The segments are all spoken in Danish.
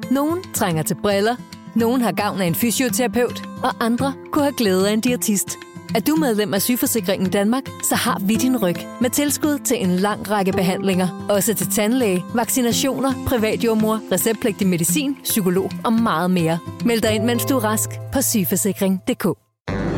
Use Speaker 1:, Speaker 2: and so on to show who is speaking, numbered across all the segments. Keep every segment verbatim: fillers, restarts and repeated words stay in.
Speaker 1: Nogen trænger til briller, nogen har gavn af en fysioterapeut, og andre kunne have glæde af en diætist. Er du medlem af Sygeforsikringen Danmark, så har vi din ryg med tilskud til en lang række behandlinger. Også til tandlæge, vaccinationer, privatjordmor, receptpligtig medicin, psykolog og meget mere. Meld dig ind, mens du er rask på sygeforsikring punktum d k.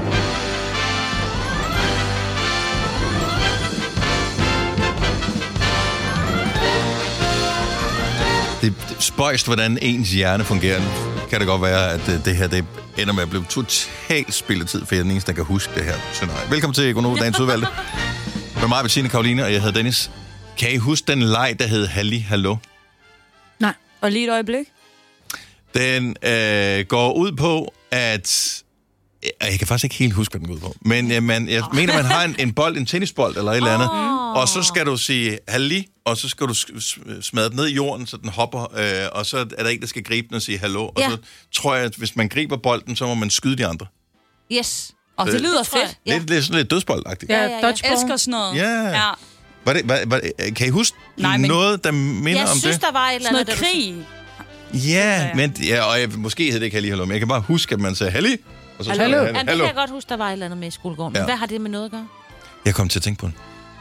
Speaker 2: Det er spøjst, hvordan ens hjerne fungerer. Kan det godt være, at det her det ender med at blive totalt spilletid, for jeg er den eneste, der kan huske det her scenarie. Velkommen til Gonova, dagens udvalgte. Med mig, Bettina, Karoline, og jeg hedder Dennis. Kan I huske den leg, der hed Halli Hallo?
Speaker 3: Nej. Og lige et øjeblik.
Speaker 2: Den øh, går ud på, at... Jeg kan faktisk ikke helt huske, hvad den går ud på. Men øh, man, jeg mener, man har en, en bold, en tennisbold eller et eller andet. Oh. Og så skal du sige halli, og så skal du smadre den ned i jorden, så den hopper. Øh, og så er der en, der skal gribe den og sige hallo. Og ja. Så tror jeg, at hvis man griber bolden, så må man skyde de andre.
Speaker 3: Yes. Og det, det lyder fedt.
Speaker 2: Ja. Lidt, lidt sådan lidt dødsboldagtigt.
Speaker 3: Ja, ja, ja. Jeg elsker sådan noget.
Speaker 2: Ja. ja. Var det, var, var, kan I huske Nej, men noget, der minder om det?
Speaker 4: Jeg synes, der var et eller andet...
Speaker 3: Sådan noget krig.
Speaker 2: Ja, ja, men ja, og jeg, måske hed det ikke halli hallo, men jeg kan bare huske, at man sagde halli. Og så
Speaker 4: hallo.
Speaker 2: Hallo.
Speaker 4: Ja, det kan jeg godt huske, der var et eller andet med i skolegården. Men ja. Hvad har det med noget at gøre?
Speaker 2: Jeg kom til at tænke på den.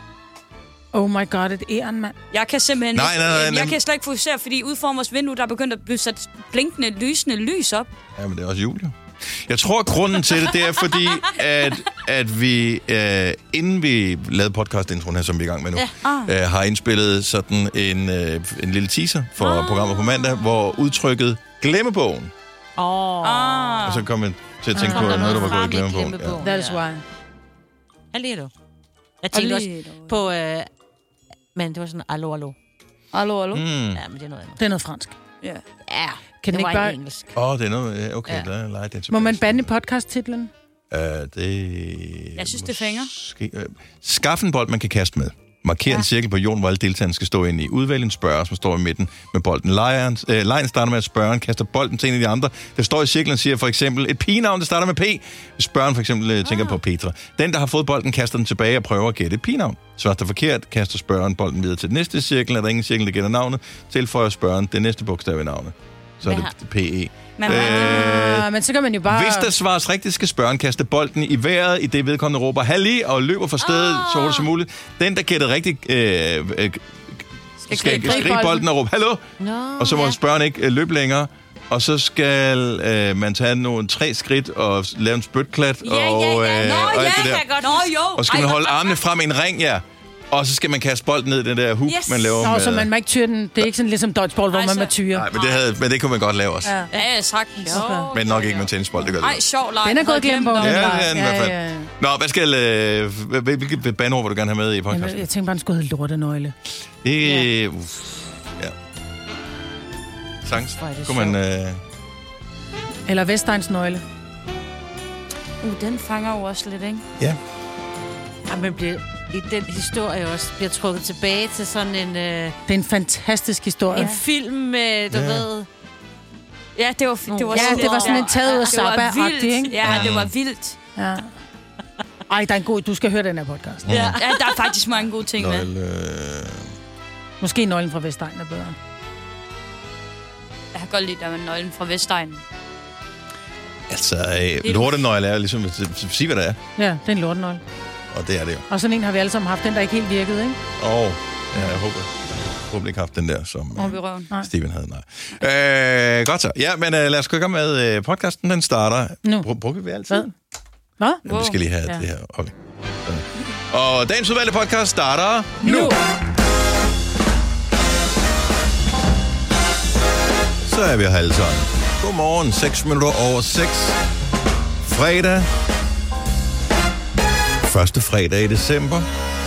Speaker 5: Oh my god, et æren, mand.
Speaker 3: Jeg kan simpelthen
Speaker 2: nej, nej, nej,
Speaker 3: jeg
Speaker 2: nej.
Speaker 3: kan slet ikke fokusere, fordi ud for vores vindue, der er begyndt at blive sat blinkende, lysende lys op.
Speaker 2: Ja, men det er også jul, jo. Jeg tror, at grunden til det, det er fordi, at, at vi, øh, inden vi lavede podcastintroen her, som vi er i gang med nu, ja. øh, har indspillet sådan en, øh, en lille teaser for ah. programmet på mandag, hvor udtrykket glemmebogen.
Speaker 4: Oh.
Speaker 2: Og så kom jeg til at tænke ah. på, at noget, der var gået i glemmebogen.
Speaker 5: Ja. That is why.
Speaker 4: Hallo. Jeg tænkte også på... Øh, men det var sådan, allo, allo.
Speaker 3: Allo, allo.
Speaker 2: Mm.
Speaker 4: Ja, men det er noget andet.
Speaker 5: Det er noget fransk.
Speaker 3: Ja.
Speaker 4: Ja,
Speaker 5: kan
Speaker 4: det
Speaker 5: ikke
Speaker 4: var
Speaker 5: bare...
Speaker 4: ikke engelsk.
Speaker 2: Åh, oh, det er noget... Okay, ja. Der leger det.
Speaker 5: Må man bande podcast-titlen?
Speaker 2: Uh, det...
Speaker 3: Jeg synes, det fænger.
Speaker 2: Uh, skaff en bold, man kan kaste med. Marker ja. en cirkel på jorden, hvor alle deltagerne skal stå inde i. Udvælg en spørger, som står i midten med bolden. Lejen, øh, lejen starter med, at spørgeren kaster bolden til en af de andre. Der står i cirklen og siger for eksempel et pigenavn, der starter med P. Spørgeren for eksempel øh, tænker ah. på Petra. Den, der har fået bolden, kaster den tilbage og prøver at gætte et pigenavn. Så hvis det er forkert, kaster spørgeren bolden videre til den næste cirkel. Er der ingen cirkel, der gætter navnet, tilføjer spørgeren det næste bogstav i navnet. Så er det P E.
Speaker 5: Men, øh, men så kan man jo bare...
Speaker 2: Hvis der svares rigtigt, skal spørgeren kaste bolden i vejret, i det vedkommende råber halli og løber fra stedet, oh. så hurtigt som muligt. Den, der gætter rigtigt, øh, øh, skal, skal gribe bolden. bolden og råbe hallo, no, og så må ja. spørgeren ikke øh, løbe længere. Og så skal øh, man tage nogle tre skridt og lave en spytklat.
Speaker 4: Ja, ja, ja.
Speaker 2: Og,
Speaker 4: øh, Nå,
Speaker 2: og
Speaker 4: ja,
Speaker 2: det der.
Speaker 4: jeg godt. Nå, jo.
Speaker 2: Og så skal
Speaker 4: Ej,
Speaker 2: man holde armene frem i en ring, ja. Og så skal man kaste bolden ned i den der huk, yes. man laver.
Speaker 5: Nå,
Speaker 2: med...
Speaker 5: så man må ikke tyre den. Det er ikke sådan ligesom dodgeball, hvor Ej, man må tyre.
Speaker 2: Nej, men det, havde, men det kunne man godt lave også.
Speaker 3: Ja, ja sagtens.
Speaker 2: Okay. Men nok ikke med tennisbold, det gør det.
Speaker 3: Ej, sjov leg.
Speaker 5: Den er gået glem på.
Speaker 2: Ja, ja, ja, i hvert fald. Nå, hvad skal... Øh, hvilke bandord vil du gerne have med i podcasten?
Speaker 5: Jamen, jeg tænker bare, den skulle hedde lortenøgle.
Speaker 2: Det... Ja. ja. Sangs. Kunne man... Øh...
Speaker 5: Eller Vestegns nøgle.
Speaker 3: Uh, den fanger jo også lidt, ikke?
Speaker 2: Ja.
Speaker 4: Jamen, bliver... i den historie også bliver trukket tilbage til sådan en... Øh,
Speaker 5: det er en fantastisk historie.
Speaker 4: En film med, du ja. ved...
Speaker 3: Ja, det var, det var,
Speaker 5: ja,
Speaker 3: sådan,
Speaker 5: det var sådan en taget ud af Zappa-agtig, ikke?
Speaker 3: Ja, ja, det var vildt.
Speaker 5: Ja. Ej, der er en god... Du skal høre den her podcast.
Speaker 3: Ja, ja der er faktisk mange gode ting
Speaker 2: Nøgle...
Speaker 3: med.
Speaker 5: Måske nøglen fra Vestegn er bedre.
Speaker 3: Jeg har godt lide der med nøglen fra Vestegn.
Speaker 2: Altså, øh, lortenøgle er jo ligesom... Sig, hvad det er.
Speaker 5: Ja, det er en lortenøgle.
Speaker 2: Og det er det jo.
Speaker 5: Og sådan en har vi alle sammen haft, den der ikke helt virkede, ikke?
Speaker 2: Åh, oh, ja, jeg håber, jeg håber ikke haft den der, som
Speaker 3: øh,
Speaker 2: Steven havde. Nej. Øh, godt så. Ja, men øh, lad os gå i gang med øh, podcasten. Den starter...
Speaker 5: Nu.
Speaker 2: Br- bruger vi altid?
Speaker 5: Hvad? Hvad?
Speaker 2: Ja, vi skal lige have ja. det her. Okay. Og dagens udvalgte podcast starter nu. nu. Så er vi her alle sammen. Godmorgen, seks minutter over seks. Fredag. Første fredag i december.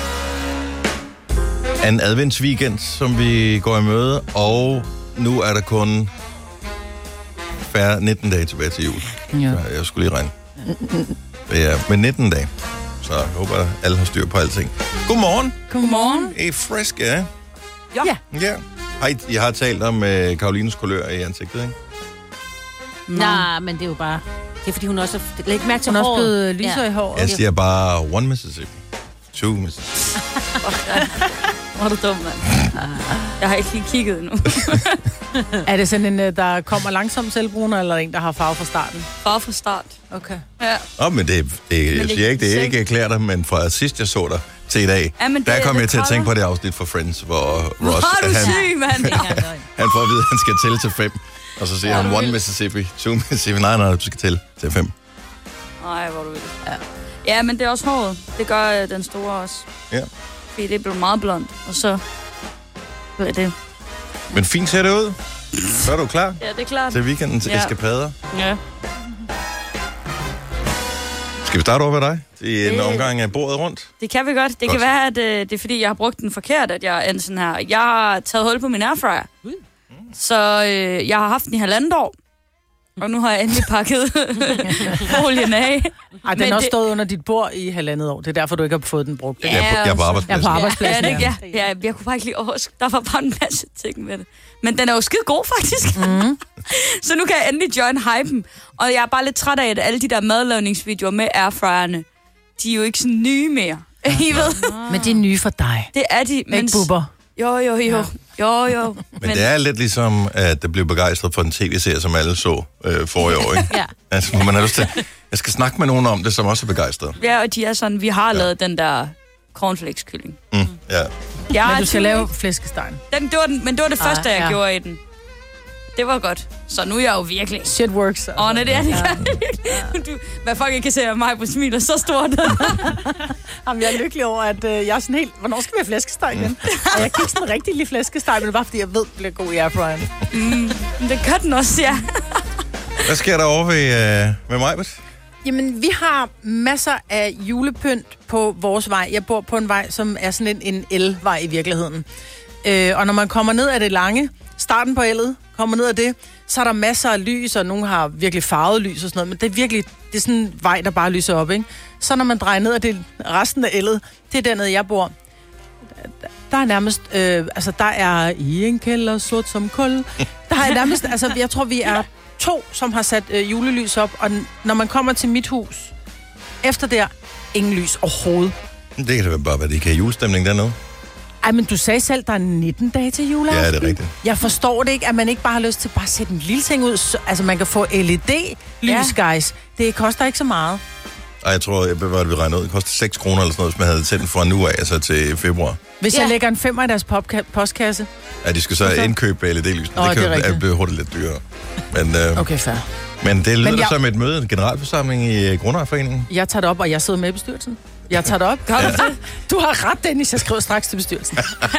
Speaker 2: En adventsweekend, som vi går i møde. Og nu er der kun færre nitten dage tilbage til jul. Ja. Så jeg skulle lige regne. Det er med nitten dage. Så jeg håber, at alle har styr på alting. Godmorgen.
Speaker 3: Godmorgen.
Speaker 2: I er friske, ja?
Speaker 3: Ja.
Speaker 2: Ja. Hej, jeg har talt om uh, Karolines kulør i ansigtet, ikke?
Speaker 4: Nej, men det er jo bare... Det er fordi, hun også har... Læg mærke til
Speaker 5: hun
Speaker 4: håret.
Speaker 5: Hun er også blevet lysere
Speaker 4: ja.
Speaker 5: i håret.
Speaker 2: Jeg siger bare one Mississippi. Two Mississippi.
Speaker 3: Hvor er du dum, mand. Jeg har ikke lige kigget endnu.
Speaker 5: Er det sådan en, der kommer langsomt selvbruner, eller en, der har farve fra starten?
Speaker 3: Bare fra start.
Speaker 5: Okay.
Speaker 3: Ja.
Speaker 2: Åh, oh, men det, det, jeg siger ikke, det er ikke erklært dig, men fra sidst jeg så dig til i dag,
Speaker 3: Ja, men
Speaker 2: der
Speaker 3: det-
Speaker 2: kom
Speaker 3: det
Speaker 2: jeg til at
Speaker 3: kolder.
Speaker 2: tænke på det afsnit fra Friends, hvor
Speaker 3: Hvor
Speaker 2: Ross,
Speaker 3: er du
Speaker 2: han,
Speaker 3: syg, mand?
Speaker 2: han får at vide, at han skal tælle til fem. Og så siger han, one Mississippi, two Mississippi. Nej, nej, du skal tælle til fem.
Speaker 3: Nej, hvor du vil. Ja. Ja, men det er også håret. Det gør øh, den store også.
Speaker 2: Ja.
Speaker 3: Fordi det blev meget blondt. Og så... Hvad er det?
Speaker 2: Men fint ser det ud. Så er du klar
Speaker 3: Ja, det er klart.
Speaker 2: til weekendens
Speaker 3: Ja.
Speaker 2: eskapader.
Speaker 3: Ja.
Speaker 2: Skal vi starte over ved dig? I en
Speaker 3: Det-
Speaker 2: omgang af bordet rundt?
Speaker 3: Det kan vi godt. Det
Speaker 2: Godt.
Speaker 3: kan være, at øh, det er fordi, jeg har brugt den forkert, at jeg er sådan her. Jeg har taget hul på min airfryer. Så øh, jeg har haft den i halvandet år. Og nu har jeg endelig pakket folien af.
Speaker 5: Ej, den
Speaker 3: Men
Speaker 5: har også
Speaker 3: det-
Speaker 5: stået under dit bord i halvandet år. Det er derfor, du ikke har fået den brugt.
Speaker 2: Jeg er på, jeg er på
Speaker 5: Jeg er
Speaker 2: arbejdspladsen.
Speaker 5: på arbejdspladsen,
Speaker 3: Ja,
Speaker 5: ja.
Speaker 3: det, ja, ja, jeg kunne bare ikke lige overskue. Der var bare en masse ting med det. Men den er jo skide god, faktisk. Mm. Så nu kan jeg endelig join hypen. Og jeg er bare lidt træt af, at alle de der madlavningsvideoer med airfryerne, de er jo ikke sådan nye mere. I ved,
Speaker 5: Men det er nye for dig.
Speaker 3: det er de.
Speaker 5: Ikke bubber.
Speaker 3: Jo, jo, jo. Jo, jo.
Speaker 2: Men det er lidt ligesom, at det blev begejstret for en tv-serie, som alle så øh, forrige år, ikke?
Speaker 4: Ja.
Speaker 2: Altså, hvor man har lyst til, jeg skal snakke med nogen om det, som også er begejstret.
Speaker 3: Ja, og de er sådan, vi har lavet den der cornflakes-kylling.
Speaker 2: Mm, ja.
Speaker 3: Jeg
Speaker 5: Men
Speaker 3: er
Speaker 5: du skal
Speaker 3: tydeligt-
Speaker 5: lave flæskestegen.
Speaker 3: Den, det var den, men det var det
Speaker 5: Ah,
Speaker 3: første, jeg
Speaker 5: ja.
Speaker 3: gjorde i den. Det var godt. Så nu er jeg jo virkelig...
Speaker 5: Shit works.
Speaker 3: Åh, oh, nej, det er det kan. Du, hvad folk ikke kan se af mig på smiler så stort.
Speaker 5: Jamen, jeg er lykkelig over, at øh, jeg er sådan helt... Hvornår skal vi have flæskesteg igen? Og jeg kan ikke sådan rigtig lide flæskesteg, men det er bare fordi, jeg ved, det bliver god i airfryeren.
Speaker 3: Men det gør den også, ja.
Speaker 2: Hvad sker der over ved, øh, med mig?
Speaker 5: Jamen, vi har masser af julepynt på vores vej. Jeg bor på en vej, som er sådan en, en el-vej i virkeligheden. Øh, og når man kommer ned af det lange, starten på ellet, kommer ned af det, så er der masser af lys, og nogle har virkelig farvet lys og sådan noget, men det er virkelig, det er sådan en vej, der bare lyser op, ikke? Så når man drejer ned af det, resten af ellet, det er dernede, jeg bor. Der er nærmest, øh, altså der er i en kælder sort som kul. Der er nærmest, altså jeg tror, vi er to, som har sat øh, julelys op, og n- når man kommer til mit hus, efter der, ingen lys overhovedet.
Speaker 2: Det kan det bare være, det kan have julestemning dernede.
Speaker 5: Ej, men du sagde selv, der er nitten dage til juleaften.
Speaker 2: Ja, det er rigtigt.
Speaker 5: Jeg forstår det ikke, at man ikke bare har lyst til bare at sætte en lille ting ud. Så, altså, man kan få L E D-lys, ja. guys. Det koster ikke så meget.
Speaker 2: Ej, jeg tror, jeg hvad var det, vi regnede ud. Det koster seks kroner eller sådan noget, hvis man havde tændt fra nu af, altså til februar.
Speaker 5: Hvis
Speaker 3: Ja.
Speaker 5: jeg lægger en femmer i deres popka- postkasse.
Speaker 2: Ja, de skal så
Speaker 5: Hvorfor?
Speaker 2: indkøbe L E D-lys.
Speaker 5: Åh,
Speaker 2: Det
Speaker 5: det er
Speaker 2: kan jo
Speaker 5: rigtigt.
Speaker 2: blive hurtigt lidt dyrere. Men, øh,
Speaker 5: Okay, fair.
Speaker 2: men det lyder
Speaker 5: Men jeg-
Speaker 2: som et møde, en generalforsamling i øh, Grundejerforeningen.
Speaker 5: Jeg tager det op, og jeg sidder med i bestyrelsen. Jeg tager det op.
Speaker 3: Gør du det?
Speaker 5: Du har ret, Dennis. Jeg skriver straks til bestyrelsen.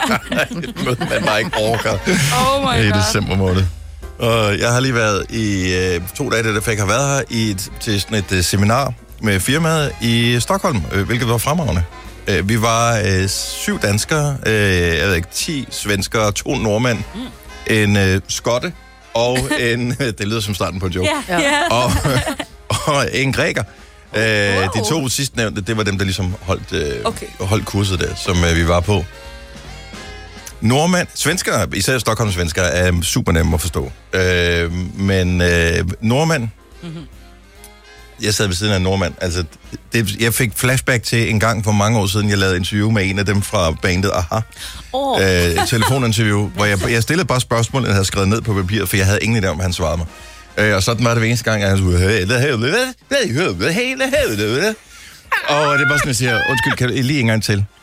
Speaker 2: Et møde, man bare ikke orker
Speaker 3: Oh my
Speaker 2: i
Speaker 3: god.
Speaker 2: december måned. Og jeg har lige været i øh, to dage, da jeg har været her i et, til sådan et øh, seminar med firmaet i Stockholm, øh, hvilket var fremragende. Øh, vi var øh, syv danskere, øh, jeg ved ikke, ti svenskere, to nordmænd, mm. en øh, skotte og en, det lyder som starten på en joke,
Speaker 3: Ja, ja.
Speaker 2: og, og en græker. Øh,
Speaker 3: Wow.
Speaker 2: De to sidstnævnte, det var dem, der ligesom holdt, øh,
Speaker 3: Okay.
Speaker 2: holdt kurset der, som øh, vi var på. Nordmænd, svenskere, især Stockholms svenskere, er super nemme at forstå. Øh, men øh, nordmænd, mm-hmm. jeg sad ved siden af en nordmand, altså, det, jeg fik flashback til en gang for mange år siden, jeg lavede interview med en af dem fra bandet Aha.
Speaker 4: Oh.
Speaker 2: Øh, et telefoninterview, hvor jeg, jeg stillede bare spørgsmål, jeg havde skrevet ned på papiret, for jeg havde ingen idé om, han svarede mig. Øh, og sådan var det hver eneste gang, jeg skulle hey, hey, hey, hey, og det er bare sådan, jeg siger, undskyld, kan jeg lige en gang til?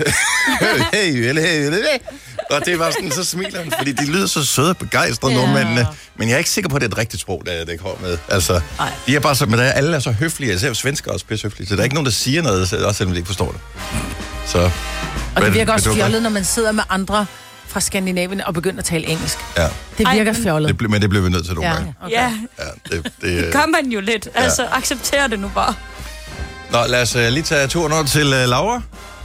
Speaker 2: Hey, hey, hey, hey. Og det var sådan, så smiler han, fordi de lyder så søde og begejstrede,
Speaker 4: Ja.
Speaker 2: nordmændene. Men jeg er ikke sikker på, at det er et rigtigt sprog, der det kommer med. Altså,
Speaker 5: Ej.
Speaker 2: de er bare så, men der er, alle er så høflige. Jeg ser jo svensker også pisse høflige, så der er ikke nogen, der siger noget, også selvom de ikke forstår det. Så,
Speaker 5: Og
Speaker 2: men-
Speaker 5: det virker
Speaker 2: men
Speaker 5: også
Speaker 2: var
Speaker 5: fjollet,
Speaker 2: godt.
Speaker 5: når man sidder med andre fra Skandinavien og begynder at tale engelsk.
Speaker 2: Ja,
Speaker 5: Det
Speaker 3: Ej,
Speaker 5: virker
Speaker 3: men-
Speaker 5: fjollet.
Speaker 2: det, ble, men det blev vi nødt til nogle
Speaker 5: Ja,
Speaker 2: gange.
Speaker 5: okay.
Speaker 3: Ja,
Speaker 2: Ja, det, det,
Speaker 3: gør man jo lidt. Altså, accepter det nu bare.
Speaker 2: Nå, lad os uh, lige tage turen over til uh, Laura.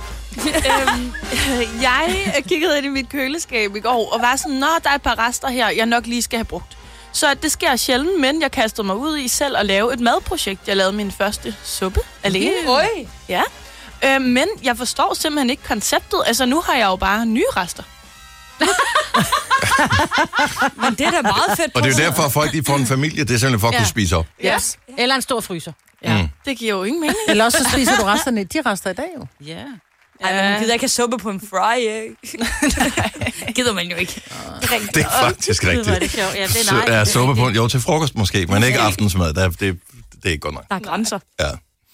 Speaker 6: øhm, jeg kiggede ind i mit køleskab i går, og var sådan, nå, der er et par rester her, jeg nok lige skal have brugt. Så det sker sjældent, men jeg kastede mig ud i selv at lave et madprojekt. Jeg lavede min første suppe alene.
Speaker 3: Oj.
Speaker 6: Ja. Øh, men jeg forstår simpelthen ikke konceptet. Altså, nu har jeg jo bare nye rester.
Speaker 3: Men det er da meget fedt.
Speaker 2: Og det er jo derfor, at folk de får en familie, det er simpelthen for at
Speaker 5: Ja.
Speaker 2: kunne spise op.
Speaker 5: Yes. Eller en stor fryser.
Speaker 6: Ja.
Speaker 2: Mm.
Speaker 6: Det giver jo ingen mening.
Speaker 5: Eller også så spiser du resterne, de rester i dag jo.
Speaker 6: Ja.
Speaker 3: Ej, men man gider ikke have suppe på en fry, ikke? Gider man jo ikke.
Speaker 2: Det er, det er faktisk rigtigt.
Speaker 4: Det er sjovt. Ja, det er nej.
Speaker 2: Ja, suppe på en, jo, til frokost måske, men ikke aftensmad. Det er, det, det er ikke godt nok.
Speaker 3: Der er grænser.
Speaker 2: Ja,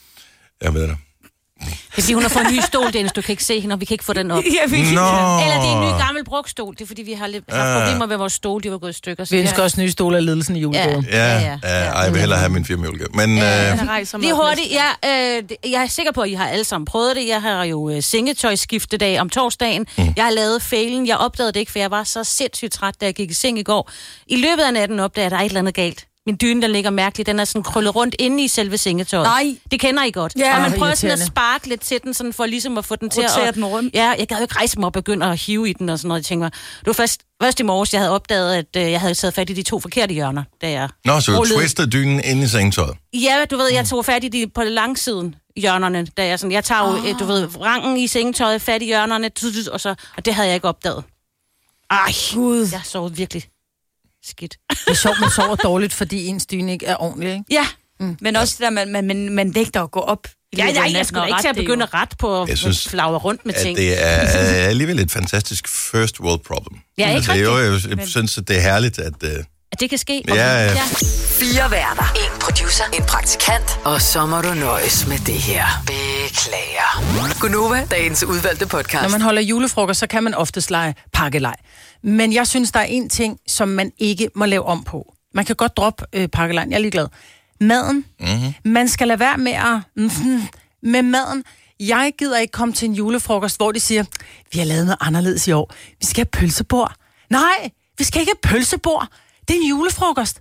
Speaker 2: jeg ved det.
Speaker 4: Det er fordi, hun har fået en ny stol, Dennis. Du kan ikke se hende, og vi kan ikke få den op.
Speaker 3: Ja, vi kan.
Speaker 2: Nå.
Speaker 4: Eller det er en ny gammel brugstol. Det er fordi, vi har lidt haft problemer med vores stol. De var gået i stykker.
Speaker 5: Vi ønsker også nye stole af ledelsen i julegave.
Speaker 2: Ja, ja, ja. ja. Ej, jeg vil hellere have min firmajulegave. Men
Speaker 4: Ja,
Speaker 2: øh,
Speaker 4: lige hurtigt, ja, øh, jeg er sikker på, at I har alle sammen prøvet det. Jeg har jo øh, sengetøjskiftedag om torsdagen. Mm. Jeg har lavet fejlen. Jeg opdagede det ikke, for jeg var så sindssygt træt, da jeg gik i seng i går. I løbet af natten opdagede jeg, at der er et eller andet galt. Min dyne, der ligger mærkeligt, den er sådan krøllet rundt inde i selve sengetøjet.
Speaker 3: Nej.
Speaker 4: Det kender I godt.
Speaker 3: Ja,
Speaker 4: og man prøver sådan at
Speaker 5: irriterende.
Speaker 4: sparke lidt til den, sådan for ligesom at få den til
Speaker 3: Rotere
Speaker 4: at...
Speaker 3: den rundt.
Speaker 4: Ja, jeg gad jo ikke rejse mig op og begynde at hive i den og sådan noget. Jeg tænkte mig, det var først, først i morges, jeg havde opdaget, at øh, jeg havde taget fat i de to forkerte hjørner, da jeg
Speaker 2: nå, så du
Speaker 4: rullede.
Speaker 2: twistede dynen ind i sengetøjet.
Speaker 4: Ja, du ved, jeg tog fat i de på langsiden hjørnerne, da jeg sådan, jeg tager jo, oh. du ved, rangen i sengetøjet, fat i hjørnerne, og så, og det havde jeg ikke opdaget. Ej, Gud. Jeg sov virkelig skidt.
Speaker 5: Det er sjovt, man sover dårligt, fordi ens dyne ikke er ordentlig, ikke?
Speaker 4: Ja.
Speaker 3: Mm. Men også det der, man, man, man, man nægter at gå op.
Speaker 4: Ja, ja, jeg skulle ikke til at begynde at rette på at
Speaker 2: synes,
Speaker 4: flagre rundt med ting.
Speaker 2: At det er øh, alligevel et fantastisk first world problem.
Speaker 4: Ja, ikke
Speaker 2: altså, jo, jeg, jeg
Speaker 3: Men-
Speaker 2: synes, at det er herligt, at... Øh,
Speaker 4: At det kan ske.
Speaker 2: Ja, ja.
Speaker 4: ja.
Speaker 7: Fire værter. En producer. En praktikant. Og så må du nøjes med det her. Beklager. Gunova, dagens udvalgte podcast.
Speaker 5: Når man holder julefrokost, så kan man oftest lege pakkelej. Men jeg synes, der er en ting, som man ikke må lave om på. Man kan godt droppe øh, pakkelejen, jeg er ligeglad. Maden. Mm-hmm. Man skal lade være med at... Mm, med maden. Jeg gider ikke komme til en julefrokost, hvor de siger, vi har lavet noget anderledes i år. Vi skal have pølsebord. Nej, vi skal ikke have pølsebord. Det er en julefrokost.